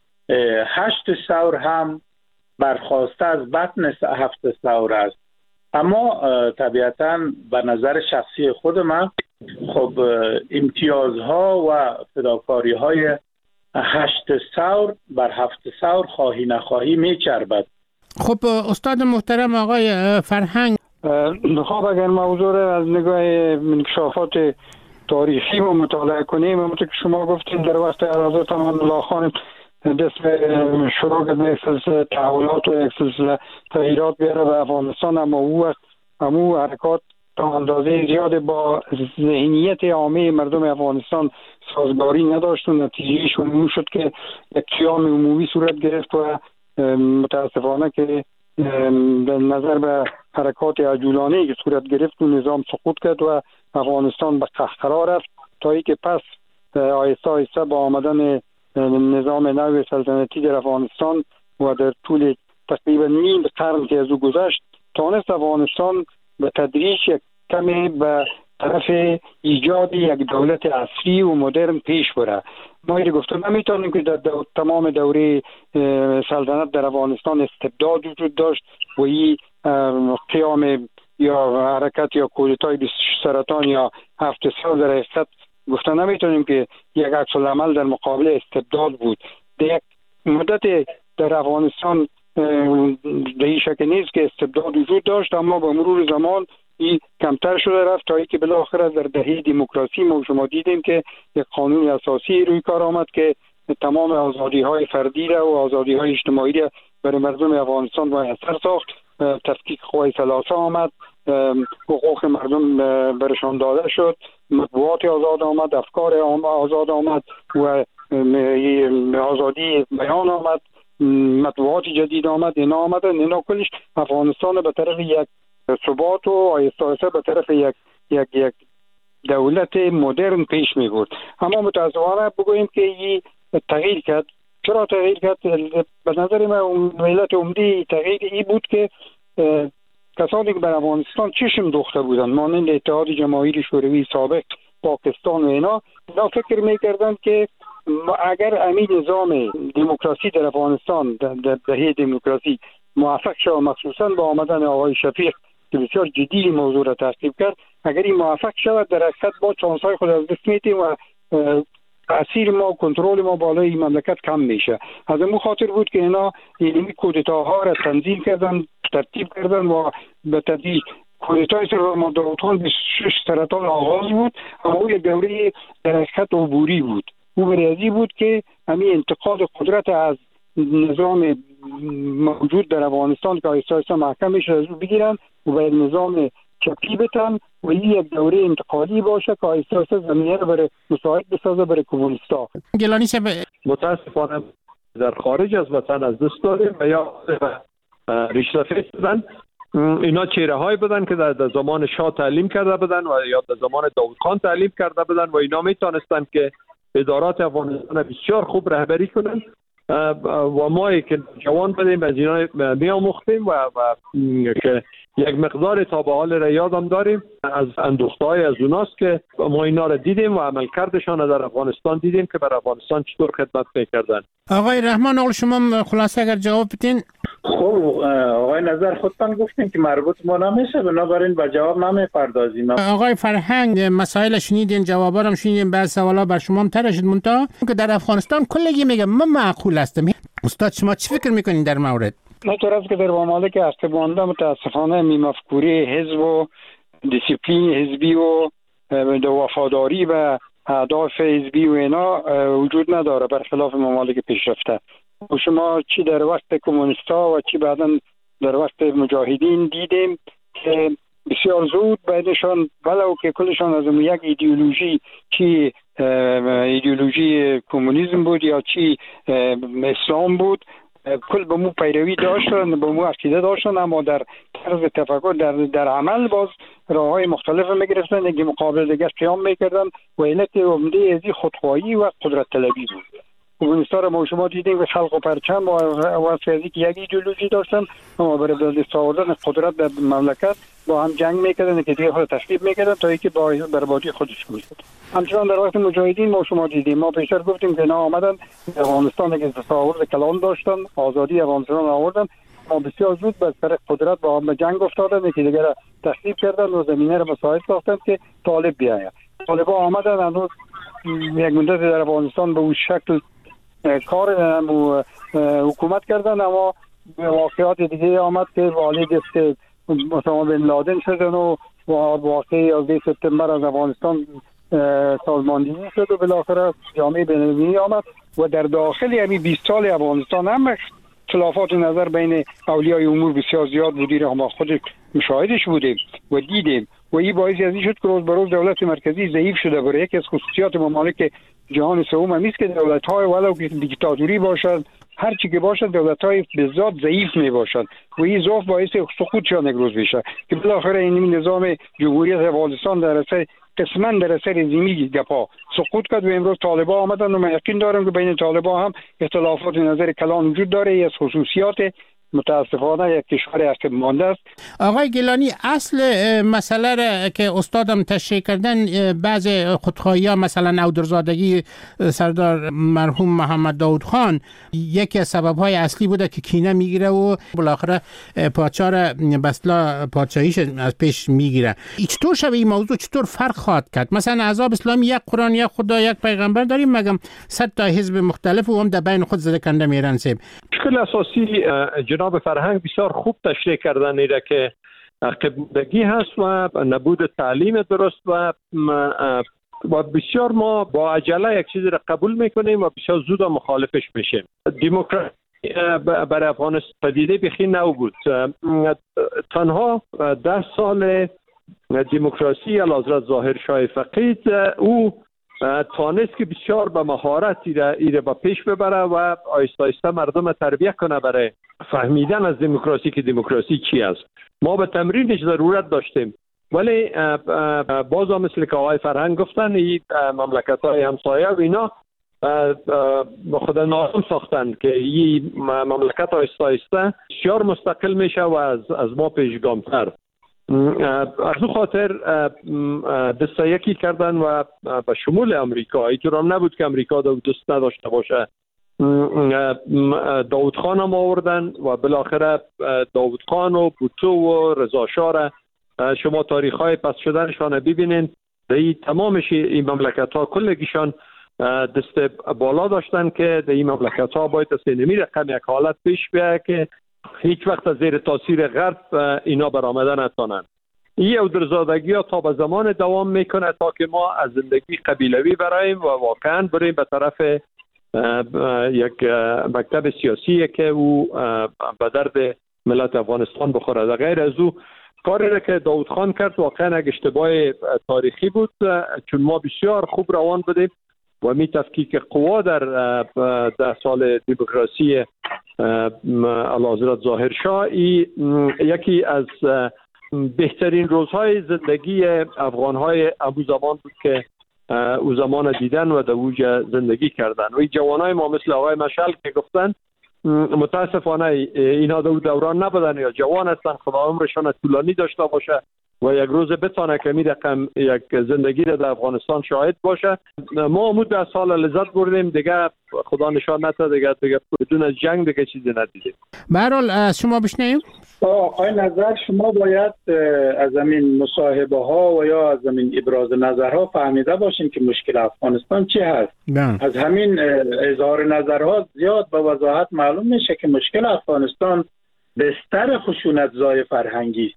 هشت ثور هم برخواسته از بطن هفت ثور است. اما طبیعتاً به نظر شخصی خود من خب امتیازها و فداکاری‌های هشت ثور بر هفت ثور خواهی نخواهی میچربد. خب استاد محترم آقای فرهنگ، خب اگر موضوع از نگاه انکشافات تاریخی و مطالعه کنیم، همونطور که شما گفتین در وقت حضرت امان الله خان دست به شروع کرد یک سلسله تحولات و یک سلسله تغییرات بیاره به افغانستان، اما او وقت همو حرکات تا اندازه زیاد با ذهنیت عامه مردم افغانستان سازگاری نداشت و نتیجهش اون شد که یک قیام عمومی صورت گرفت و متاسفانه که به نظر به حرکات عجولانه که صورت گرفت و نظام سقوط کرد و افغانستان به قهقرا رفت تا اینکه پس آهسته آهسته با آمدن نظام نو سلطنتی در افغانستان و در طول تقریبا نیم قرن که از او گذشت تانست افغانستان به تدریج یک کمی به طرف ایجاد یک دولت اصلی و مدرن پیش بره. ما اینو گفتم نمیتونیم که در دو... تمام دوره سلطنت در افغانستان استبداد وجود داشت و این قیام یا حرکت یا کودتای بیست و شش سرطان یا هفت ثور در حقیقت گفتن نمیتونیم که یک عکس العمل در مقابل استبداد بود. در یک مدت در افغانستان در این شکل نیست که استبداد وجود داشت، اما با مرور زمان این کمتر شده رفت تا اینکه بالاخره در دهه دموکراسی ما شما دیدیم که یک قانون اساسی روی کار آمد که تمام آزادی های فردی را و آزادی های اجتماعی را برای مردم افغانستان میسر ساخت. تفکیک قوای ثلاثه آمد، حقوق مردم برشان داده شد، مطبوعات آزاد آمد، افکار آزاد آمد و آزادی بیان آمد، مطبوعات جدید آمد. اینا آمدن، اینا کلش افغانستان به طرف یک ثبات و آهسته آهسته به طرف یک یک یک دولت مدرن پیش می برد. اما متاسفانه بگوییم که این تغییر کرد. چرا تغییر کرد؟ به نظر من علت عمده تغییر این بود که کسانی که بر افغانستان چشم دوخته بودن مانند اتحاد جماهیر شوروی سابق، پاکستان و اینا، اینا فکر میکردند که اگر همین نظام دموکراسی در افغانستان در دهه دموکراسی موفق شد، مخصوصا با آمدن آقای شفیق که بسیار جدی موضوع را تعقیب کرد، اگر این موفق شود در حقیقت با چانس‌های خود از دست میدیم و تأثیر ما و کنترل ما بالای این مملکت کم میشه. از این خاطر بود که اینا علمی کودتاها را تنظیم کردن، ترتیب کردن و به تدریج کودتای محمد داود خان بیست و شش سرطان آغاز بود، اما او یک دوره در حقیقت عبوری بود. او برای بود که همین انتقال قدرت از نظام موجود در افغانستان که آیسته آیسته محکم میشه از او بگیرن و باید نظام چپی بتن و این یک دوره انتقالی باشه که آیسته آیسته زمینه رو برای مساعد بسازه برای کمونیستا. گیلانی صاحب، متاسفانه در خارج از وطن از دست داریم و یا ریشتفیت بودن. اینا چهره های بودن که در زمان شاه تعلیم کرده بودن و یا در زمان داود خان تعلیم کرده بودن و اینا میتونستن که ادارات افغانستان بسیار خوب رهبری کنن و ما که جوان بودیم از اینا می آموختیم و, و که یک مقدار تا به حال را یادم داریم از اندوخته های از اوناست که ما اینا را دیدیم و عملکردشان در افغانستان دیدیم که بر افغانستان چطور خدمت میکردن. آقای رحمان آقل شما خلاصه اگر جواب بدین. خب آقای نظر خودتان گفتین که مربوط ما نمیشه، بنابراین به جواب نمیپردازیم. آقای فرهنگ مسائل شنیدین، جوابا هم شنیدین، بعض سوالا بر شما هم ترشید منتها که در افغانستان کلگی میگه من معقول هستم. استاد شما چی فکر میکنین در مورد؟ نطور است که در ممالک عقب مانده متاسفانه مفکوره حزب و دیسیپلین حزبی و وفاداری و اهداف حزبی و اینا وجود نداره برخلاف ممالک پیشرفته. و شما چی در وقت کمونیستا و چی بعدا در وقت مجاهدین دیدیم که بسیار زود بینشان ولو که کلشان از یک ایدئولوژی چی ایدئولوژی کمونیسم بود یا چی اسلام بود کل به مو پیروی داشتن، به مو عقیده داشتن، اما در طرز تفکر در در عمل باز راههای مختلف میگرفتن، یکی مقابل دیگه قیام میکردن و علت عمده ازی خودخواهی و قدرت طلبی بود. کمونیستا را ما شما دیدیم که خلق و پرچم و واسه که یک ایدئولوژی داشتن، اما برای به دست آوردن قدرت در مملکت با هم جنگ میکردن که دیگه خود تخریب میکردن تا اینکه با بربادی خودش میشد. همچنان در وقت مجاهدین ما شما دیدیم، ما پیشتر گفتیم که نه آمدن افغانستان که تصاور کلان داشتن، آزادی افغانستان آوردن، اما بسیار زود به سر قدرت با هم جنگ افتادن که دیگه را تخریب کردن و زمینه را مساعد ساختن که طالب بیاید. طالبا آمدن هنوز یک مدت در افغانستان به اون شکل کار حکومت کردن، اما واقعات دیگه آمد که والی دست اسامه بن لادن شدن و واقعی یازده سپتامبر از افغانستان سازماندهی شد و بالاخره جامعه بین‌المللی آمد و در داخل همین بیست سال افغانستان هم خلافات نظر بین اولیای امور بسیار زیاد بودی را ما خود مشاهدش بودیم و دیدیم و این باعث از این شد که روز به روز دولت مرکزی ضعیف شده. برای یکی از خصوصیات ممالک جهان سوم هم است که دولت‌های ولو که دیکتاتوری باشند هر چی که باشد دولت‌های به ذات ضعیف میباشند و این ضعف باعث سقوطشان یک روز میشه که بالاخره این نظام جمهوریت افغانستان در اثر قسما در اثر زمینی گپا سقوط کرد و امروز طالبان آمدن و من یقین دارم که بین طالبان هم اختلافات نظر کلان وجود داره. ای از خصوصیات متاسفانه یک کشور عقب مانده است. آقای گیلانی اصل مسئله را که استادم تشریح کردن بعض خودخواهی‌ها مثلا اودرزادگی سردار مرحوم محمد داود خان یکی از سبب‌های اصلی بوده که کینه میگیره و بالاخره پادشاه را به اصطلاح پادشاهیش از پیش میگیره. چطور شبیه این موضوع چطور فرق خواهد کرد؟ مثلا احزاب اسلامی یک قرآن یک خدا یک پیغمبر داریم مگم صد تا حزب مختلف و هم در بین خود زده کنده میرن سیب. مشکل اساسی جناب فرهنگ بسیار خوب تشریح کردن ایره که عقب‌ماندگی هست و نبود تعلیم درست و و بسیار ما با عجله یک چیزی را قبول میکنیم و بسیار زود مخالفش میشیم. دموکراسی برای افغانستان پدیده بخی نو بود. تنها ده سال دموکراسی اعلیحضرت ظاهر شاه فقید او توانست که بسیار به مهارت ایره با پیش ببره و آیسته آیسته مردم تربیت کنه برای فهمیدن از دموکراسی که دموکراسی چی است. ما به تمرینش ضرورت داشتیم ولی باز هم مثل که آقای فرهنگ گفتن این مملکت های همسایه و اینا با خود ناظم ساختن که این مملکت آیسته آیسته بسیار مستقل میشه و از, از ما پیشگامتر. از اون خاطر دسته یکی کردن و به شمول امریکا اینطور هم نبود که امریکا دوست نداشته باشه. داود خان هم آوردن و بالاخره داود خان و بوتو و رضا شاه شما تاریخ های پس شدنشان ببینین در این تمامش این مملکت ها کلگیشان دست بالا داشتن که در این مملکت ها باید از نمی رقم یک حالت پیش بیاید که هیچ وقت از زیر تاثیر غرب اینا برآمده نتونن. این او درزادگی ها تا به زمان دوام میکنه تا که ما از زندگی قبیلوی برایم و واقعا بریم به طرف یک مکتب سیاسی که او به درد ملت افغانستان بخوره. در غیر از او کاری که داود خان کرد واقعا یک اشتباه تاریخی بود، چون ما بسیار خوب روان بودیم و می تفکیک قوا در ده سال دموکراسی اعلیحضرت ظاهر شاه یکی از بهترین روزهای زندگی افغانهای ابو زمان بود که او زمان دیدن و در اوج زندگی کردن. و این جوانای ما مثل آقای مشعل که گفتن متاسفانه اینا در دوران نبودن یا جوان هستن، خدا عمرشان طولانی داشته باشه و یک روز بتانه که می رقم یک زندگی در افغانستان شاهد باشه. ما امود ده سال لذت بردیم، دیگه خدا نشان نده دیگه دیگه بدون از جنگ دیگه چیزی ندیدیم. به هر حال از شما بشنویم. آقای نظر شما باید از همین مصاحبه ها و یا از همین ابراز نظرها فهمیده باشین که مشکل افغانستان چی هست. بله. از همین اظهار نظرها زیاد به وضاحت معلوم میشه که مشکل افغانستان بستر خشونت‌زای فرهنگی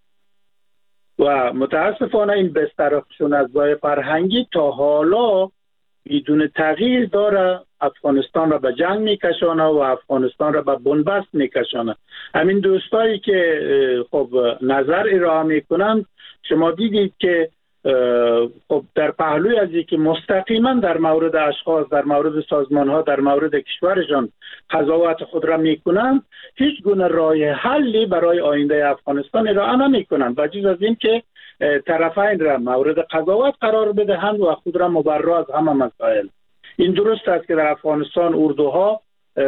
و متاسفانه این بستر خشونت‌زای فرهنگی تا حالا بدون تغییر داره افغانستان را به جنگ میکشانه و افغانستان را به بنبست میکشانه. همین دوستایی که خب نظر ارائه میکنند شما دیدید که خب در پهلوی از اینکه مستقیما در مورد اشخاص، در مورد سازمان ها، در مورد کشورشان قضاوت خود را میکنند، هیچ گونه راه حلی برای آینده افغانستان ارائه نمیکنند و جز از این که طرفین را مورد قضاوت قرار بدهند و خود را مبرا از همه مسائل. این درست است که در افغانستان اردوها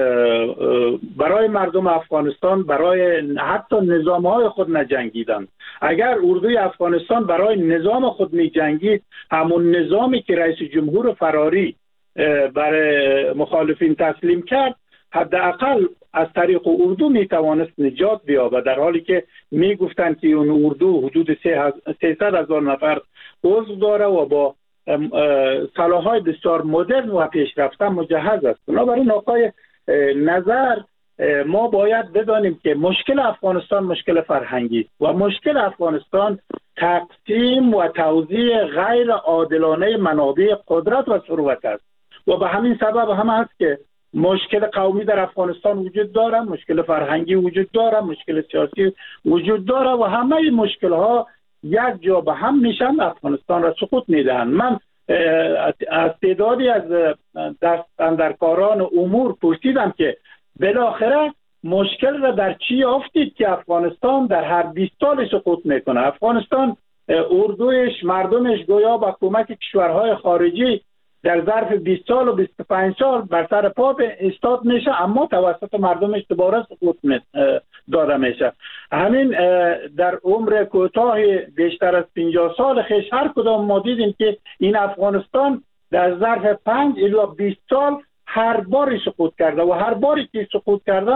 برای مردم افغانستان، برای حتی نظامهای خود نجنگیدند. اگر اردوی افغانستان برای نظام خود می جنگید، همون نظامی که رئیس جمهور فراری برای مخالفین تسلیم کرد، حداقل از طریق اردو می توانست نجات بیابد، در حالی که می گفتند که اون اردو حدود سیصد هزار نفر عضو داره و با سلاح‌های بسیار مدرن و پیشرفته مجهز است. بنابراین آقای نظر ما باید بدانیم که مشکل افغانستان مشکل فرهنگی و مشکل افغانستان تقسیم و توزیع غیر عادلانه منابع قدرت و ثروت است و به همین سبب هم است که مشکل قومی در افغانستان وجود داره، مشکل فرهنگی وجود داره، مشکل سیاسی وجود داره و همه مشکل ها یک جا به هم میشن افغانستان را سقوط میدهند. من از تعدادی از دستاندرکاران امور پرسیدم که بالاخره مشکل را در چی یافتید که افغانستان در هر بیست سال سقوط میکنه؟ افغانستان اردویش، مردمش گویا با کمک کشورهای خارجی در ظرف بیست سال و بیست و پنج سال بر سر پا ایستاد میشه، اما توسط مردمش دوباره سقوط داده میشه. همین در عمر کوتاه بیشتر از پنجاه سال خیش هر کدام ما دیدیم که این افغانستان در ظرف پنج الی بیست سال هر باری سقوط کرده و هر باری که سقوط کرده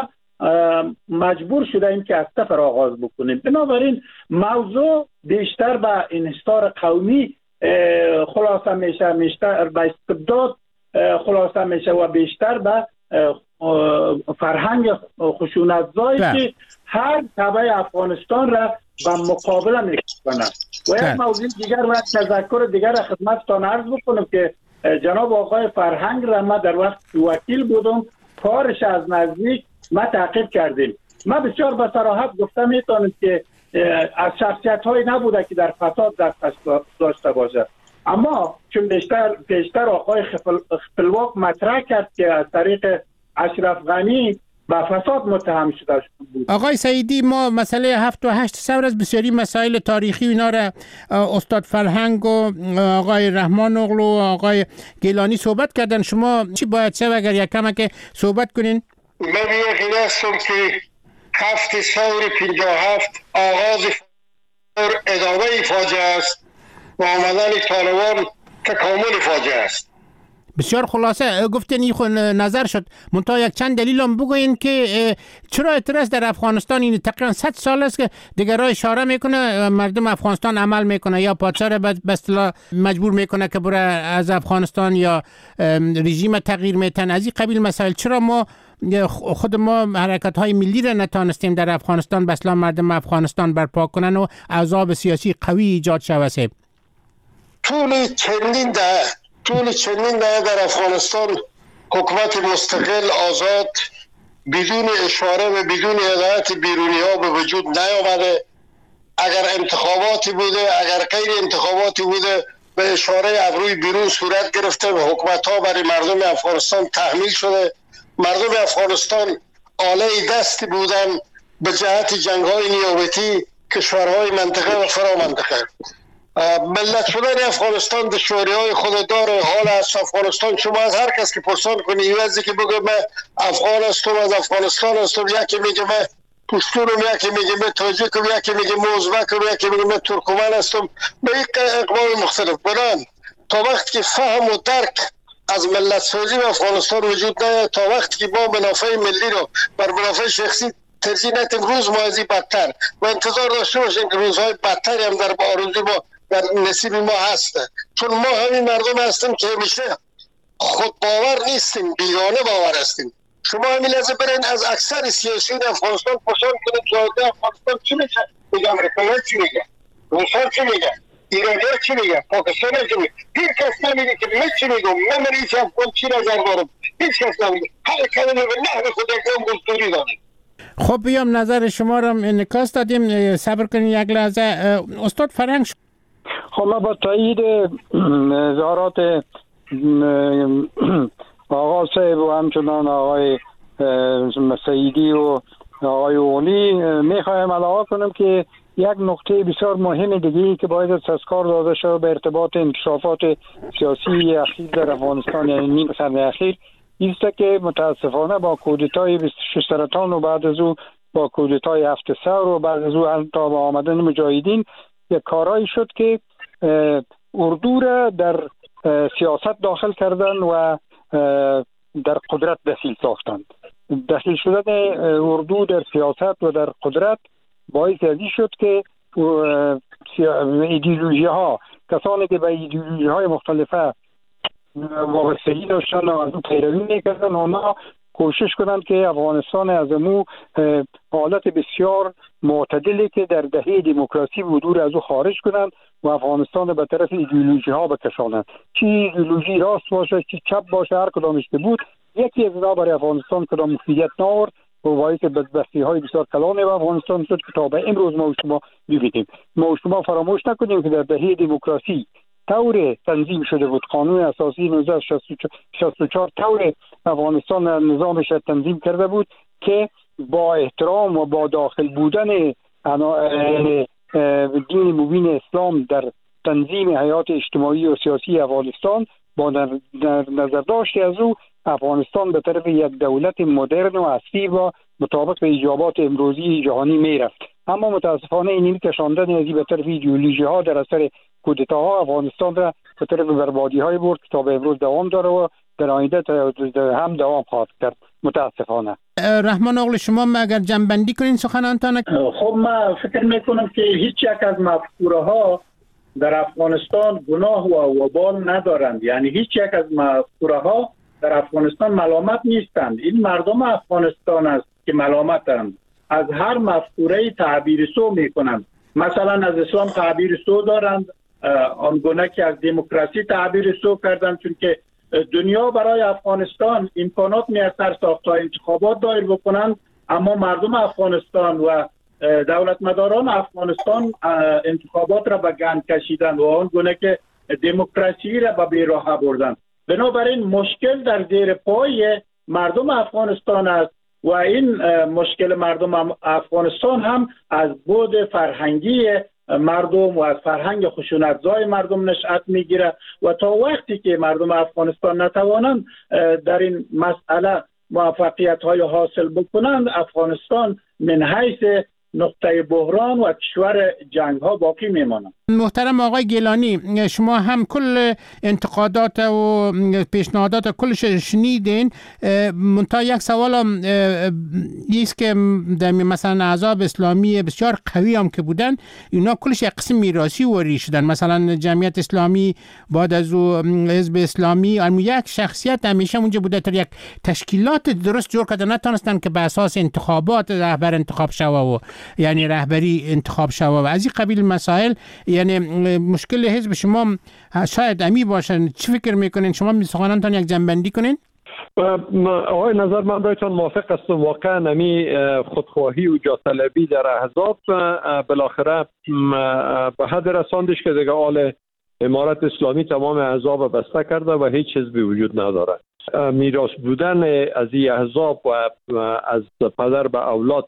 مجبور شده این که از صفر آغاز بکنیم. بنابراین موضوع بیشتر به انحصار قومی خلاصه میشه، بیشتر به استبداد خلاصه میشه و بیشتر به فرهنگ خشونت‌زایی که هر طبع افغانستان را به مقابله میکنه. و یک موضوع دیگر و تذکر دیگر خدمتتان عرض بکنم که جناب آقای فرهنگ را ما در وقت وکیل بودم، کارش از نزدیک ما تعقیب کردیم. ما بسیار به صراحت گفتم میتونم که از شخصیت هایی نبوده که در فساد دست داشته باشه، اما چون بیشتر بیشتر آقای خپلواک مطرح کرد که از طریق اشرف غنی با فساد متهم شده بود. آقای سعیدی، ما مسئله هفت و هشت سور از بسیاری مسائل تاریخی اینا را استاد فرهنگ و آقای رحمان اغلو و آقای گیلانی صحبت کردن. شما چی باید شد اگر یک کمک صحبت کنین؟ من یقین هستم که هفت سور پنجاه و هفت آغاز ادامه فاجعه است و آمدن طالبان تکامل فاجعه است. بسیار خلاصه گفتین این خود نظر شد، منتها یک چند دلیل هم بگوین که چرا اعتراض در افغانستان این تقریبا صد سال است که دیگرها اشاره میکنه مردم افغانستان عمل میکنه یا پادشاه را به اصطلاح مجبور میکنه که بره از افغانستان یا رژیم تغییر میتن، از این قبیل مسائل. چرا ما خود ما حرکت های ملی را نتانستیم در افغانستان به اصلاح مردم افغانستان برپا کنن و عذاب سیاسی قوی ایجاد شود. طول چندین ده طول چندین ده در افغانستان حکومت مستقل آزاد بدون اشاره و بدون هدایت بیرونی ها به وجود نیامده. اگر انتخاباتی بوده، اگر غیر انتخاباتی بوده، به اشاره ابروی بیرون صورت گرفته و حکومت ها برای مردم افغانستان تحمیل شده. مردم افغانستان آله دستی بودن به جهت جنگ های نیابتی کشورهای منطقه و فرامنطقه. ملت شدن افغانستان دشواری های خود داره. حال از افغانستان شما از هر کس که پرسان کنی یوزی که بگه من افغان هستم، از افغانستان هستم، یکی میگه من پشتونم، یکی میگه من تاجیکم، یکی میگه من ازبکم، یکی میگه من ترکمن هستم، به یک اقوام مختلف. بران تا وقتی که فهم و درک از ملت سازی و افغانستان وجود نداره، تا وقتی که ما منافع ملی رو بر منافع شخصی ترجیح ندیم، روز ما ازی بدتر و انتظار داشته باشیم که روزهای بدتری هم در آرزوی ما در نصیب ما هسته. چون ما همین مردم هستیم که همیشه خود باور نیستیم، بیگانه باور هستیم. شما همین لحظه برین از اکثر سیاسیون افغانستان پرسان کنید جامعه افغانستان چی میگه؟ میگه امریکایی چی میگه؟ روسان چی میگه؟ ایرانی‌ها چی میگه؟ پاکستان چی میگه؟ هیچ کس نمیگه که من چی میگم، من من هیچ افغان چی نظر دارم. هیچ کس نمیگه. هر کلمه به نحو خود اقوام دستوری داریم. خب بیام نظر شما را انعکاس دادیم. صبر کنید یک لحظه. استاد فرهنگ. خب ما با تایید اظهارات آقا صاحب و همچنان آقای سعیدی و آقای اولی میخوایم علاوه کنم که یک نقطه بسیار مهم دیگه که باید تذکر داده شد به ارتباط انکشافات سیاسی اخیر در افغانستان، یعنی نیم قرن اخیر، است که متاسفانه با کودتای بیست و شش سرطان و بعد از او با کودتای هفت ثور و بعد از او تا با آمدن مجاهدین یک کارایی شد که اردو را در سیاست داخل کردن و در قدرت دخیل ساختند. دخیل شدن اردو در سیاست و در قدرت باعث ازی شد که ایدئولوژی ها، کسانی که به ایدئولوژی های مختلفه وابستگی داشتن و از اون پیروی میکردن، اونا کوشش کنند که افغانستان از امو حالت بسیار معتدلی که در دهه دموکراسی بود دور از او خارج کنند و افغانستان به طرف ایدئولوژی ها بکشانند. چی ایدئولوژی راست باشه چی چپ باشه، هر کدامش که بود، یکی از اینا برای افغانستان کدام مفیدیت نآورد و باعث بدبختی های بسیار کلان به افغانستان شد که تا به امروز ما و شما می‌بینیم. ما و شما فراموش نکنیم که در دهه دموکراسی طور تنظیم شده بود، قانون اساسی نوزده شصت و چهار طور افغانستان نظامش تنظیم کرده بود که با احترام و با داخل بودن دین مبین اسلام در تنظیم حیات اجتماعی و سیاسی افغانستان، با نظر داشت از او افغانستان به طرف یک دولت مدرن و عصری و مطابق به ایجابات امروزی جهانی میرفت. اما متاسفانه این کشاندن ازی به طرف ایدئولوژی ها در اثر کودتاها افغانستان را به طرف بربادی های برد که تا به امروز دوام داره و در آینده هم دوام خواهد کرد متاسفانه. رحمان اغل، شما اگر جنبندی کنین سخنانتان. خب من فکر میکنم که هیچ یک از مفکوره ها در افغانستان گناه و وبال ندارند، یعنی هیچ یک از مفکوره ها در افغانستان ملامت نیستند. این مردم افغانستان است که ملامتند. از هر مفکوره تعبیر سو میکنند. مثلا از اسلام تعبیر سو دارند، آنگونه که از دموکراسی تعبیر سو کردند، چون که دنیا برای افغانستان امکانات میسر ساخت تا انتخابات دایر بکنند، اما مردم افغانستان و دولت مداران افغانستان انتخابات را به گند کشیدند و آنگونه که دموکراسی را به بیراه بردند. بنابراین مشکل در زیر پای مردم افغانستان است و این مشکل مردم افغانستان هم از بعد فرهنگی مردم و از فرهنگ خشونتزای مردم نشأت میگیره و تا وقتی که مردم افغانستان نتوانند در این مسئله موفقیت های حاصل بکنند، افغانستان من حیث نقطه بحران و کشور جنگ ها باقی میمانند. محترم آقای گیلانی، شما هم کل انتقادات و پیشنهادات کلش شنیدین. منتها یک سوال ایست که در مثلا احزاب اسلامی بسیار قوی هم که بودن، اینا کلش یک قسم میراثی وری شدن. مثلا جمعیت اسلامی بعد از او حزب اسلامی، یک شخصیت همیشه اونجا بوده تا یک تشکیلات درست جور کرده، نتونستن که به اساس انتخابات رهبر انتخاب شوه و یعنی رهبری انتخاب شوه و از این قبیل مسائل. یعنی مشکل حزب شما شاید امی باشن. چی فکر میکنین شما؟ می سخنانتان یک جنبندی کنین. آقای نظر من برایتان موافق هستم. واقعا امی خودخواهی و جاطلبی در احزاب بالاخره به حد رساندش که دیگه آل امارت اسلامی تمام احزاب بسته کرده و هیچ حزبی وجود نداره. میراث بودن از این احزاب و از پدر به اولاد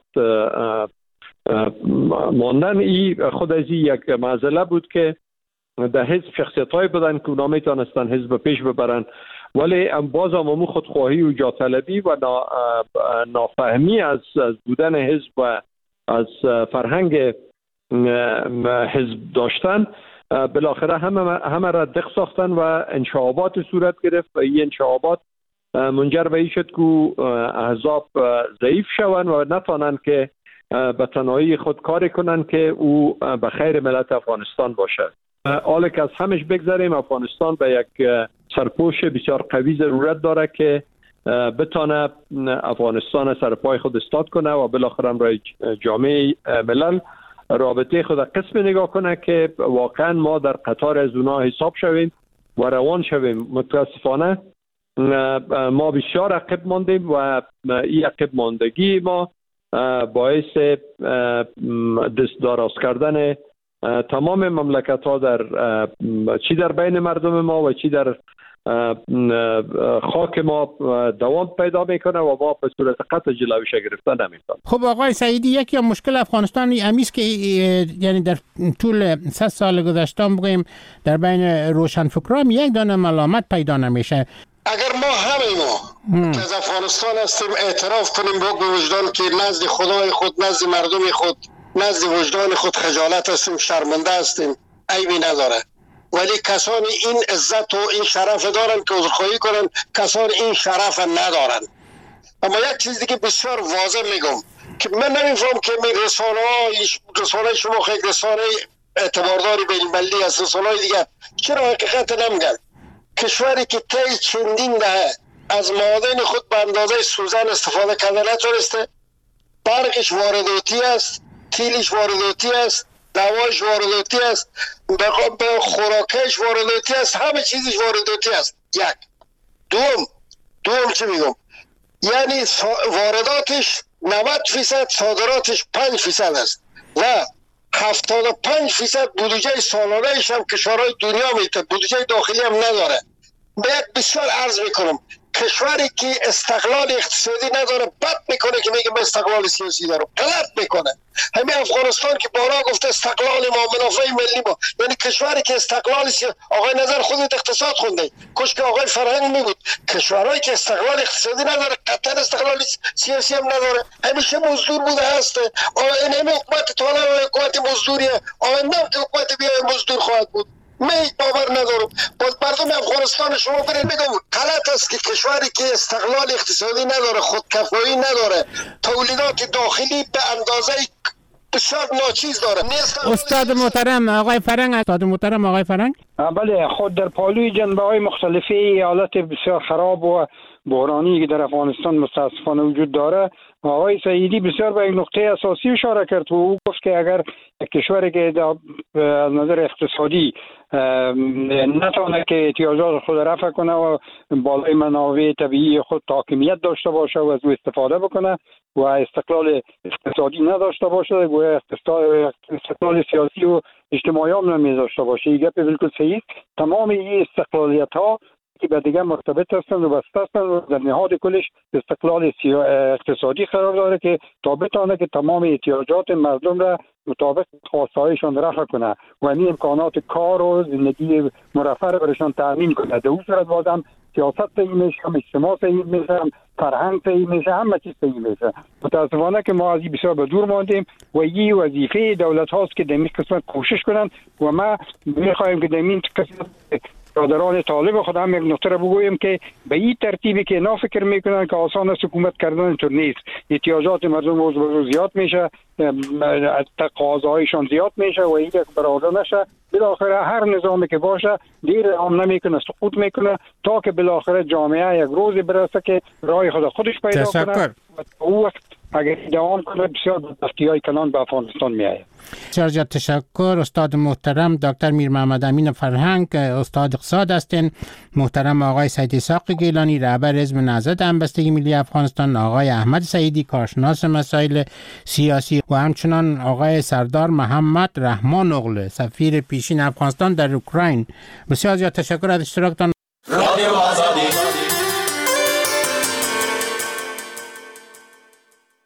ماندن، ای خود از یک معضله بود که در حزب شخصیت های بودن که اونا میتونستن حزب پیش ببرن، ولی باز هم امو خودخواهی و جاطلبی و نافهمی از بودن حزب و از فرهنگ حزب داشتن بالاخره همه همه را دق ساختن و انشعابات صورت گرفت و این انشعابات منجر به این شد که احزاب ضعیف شوند و نتوانند که به تنهایی خود کاری کنند که او به خیر ملت افغانستان باشه. حالا که از همش بگذاریم، افغانستان به یک سرپوش بسیار قوی ضرورت داره که بتانه افغانستان سرپای خود استاد کنه و بالاخره هم رای جامعه ملل رابطه خود قسم نگاه کنه که واقعا ما در قطار از اونا حساب شویم و روان شویم. متاسفانه ما بسیار عقب ماندیم و این عقب ماندگی ما باعث دست دراز کردن تمام مملکت ها در چی در بین مردم ما و چی در خاک ما دوام پیدا میکنه و ما به صورت قطع جلویش گرفتن نمیتونیم. خب آقای سعیدی، یکی از مشکل افغانستان امیست که یعنی در طول صد سال گذشته بگیم در بین روشنفکران یک دانه ملامت پیدا نمیشه. اگر ما همه ما که از افغانستان هستیم اعتراف کنیم به وجدان که نزد خدای خود، نزد مردم خود، نزد وجدان خود خجالت هستیم، شرمنده هستیم، عیبی نداره. ولی کسانی این عزت و این شرف دارن که عذرخواهی کنن، کسانی این شرف ندارن. اما یک چیز دیگه بسیار واضح میگم که من نمیفهم که رسانه های رسانه شما خیلی رسانه اعتبارداری بین المللی از رسانه های دیگر چرا حقیقت نمیگن؟ کشوری که طی چندین دهه از معادن خود به اندازه سوزن استفاده کرده نتونسته، برقش وارداتی است، تیلش وارداتی است، دوایش وارداتی است، به خوراکش وارداتی است، همه چیزش وارداتی است. یک دوم دوم چه میگم؟ یعنی وارداتش نود فیصد، صادراتش پنج فیصد است و هفتاد و پنج فیصد بودجه سالانه‌اش هم کشورهای دنیا میده، بودجه داخلی هم نداره. باید بسیار عرض میکنم کشوری که استقلال اقتصادی نداره بد میکنه که میگه استقلال سیاسی داره، غلط میکنه. همین افغانستان که بارا گفته استقلال ما، منافع ملی ما، یعنی کشوری که استقلال سیاسی، آقای نظر خودت اقتصاد خونده، کاش که آقای فرهنگ میگود کشورهایی که استقلال اقتصادی نداره قطعا استقلال سیاسی هم نداره، همیشه مزدور بوده هست. این همه حکومت طالب حکومت مزدوریه، آینده هم که حکومت بیای مزدور خواهد بود. می باور ندارم. باز مردم افغانستان شما برید بگم غلط است که کشوری که استقلال اقتصادی نداره، خودکفایی نداره، تولیدات داخلی به اندازه بسیار ناچیز داره. استاد محترم آقای فرنگ، استاد محترم آقای فرنگ، بله، خود در پالوی جنبه های مختلفی حالت بسیار خراب و بحرانی که در افغانستان متاسفانه وجود داره، آقای سعیدی بسیار به یک نقطه اساسی اشاره کرد و او گفت که اگر کشوری که از نظر اقتصادی نتونه که احتیاجات خود رفع کنه و بالای منابع طبیعی خود حاکمیت داشته باشه و از او استفاده بکنه و استقلال اقتصادی نداشته باشه و استقلال سیاسی و اجتماعی هم نمی داشته باشه، این گپ بالکل صحیح. تمام این استقلالیت ها که به دیگه مرتبط هستند و بسته هستند و در نهاد کلش استقلال اقتصادی قرار داره که تا بتونه که تمام احتیاجات مردم را مطابق خواستهایشان رفع کنه و این امکانات کار و زندگی مرفه را برشان تامین کنه. در اون صورت بازم سیاست صحیح میشه، هم اجتماع صحیح میشه، هم فرهنگ صحیح میشه، همه چیز صحیح میشه. متاسفانه که ما از این بسیار به دور ماندیم و این وظیفه دولت هاست که در این قسمت کوشش کنند و ما میخواهیم که در این قسمت برادران طالب خود هم یک نکته را بگویم که به این ترتیبی که اینا فکر میکنن که آسان است حکومت کردن اینطور نیست. احتیاجات مردم روز به روز زیاد میشه، تقاضاهایشان زیاد میشه و این یک برآورده نشه. بالاخره هر نظامی که باشه دیر هم نمیکنه، سقوط میکنه تا که بالاخره جامعه یک روزی برسه که راه خود خودش پیدا کنه و او وقت اگر دوام کنه بسیار بدبختی‌های کلان به افغانستان میآید. بسیار تشکر استاد محترم دکتر میر محمد امین فرهنگ، استاد اقتصاد هستین. محترم آقای سید اسحاق گیلانی رهبر حزب نهضت همبستگی ملی افغانستان، آقای احمد سعیدی کارشناس مسائل سیاسی و همچنان آقای سردار محمد رحمان اغله سفیر پیشین افغانستان در اوکراین. بسیار زیاد تشکر از اشتراکتان.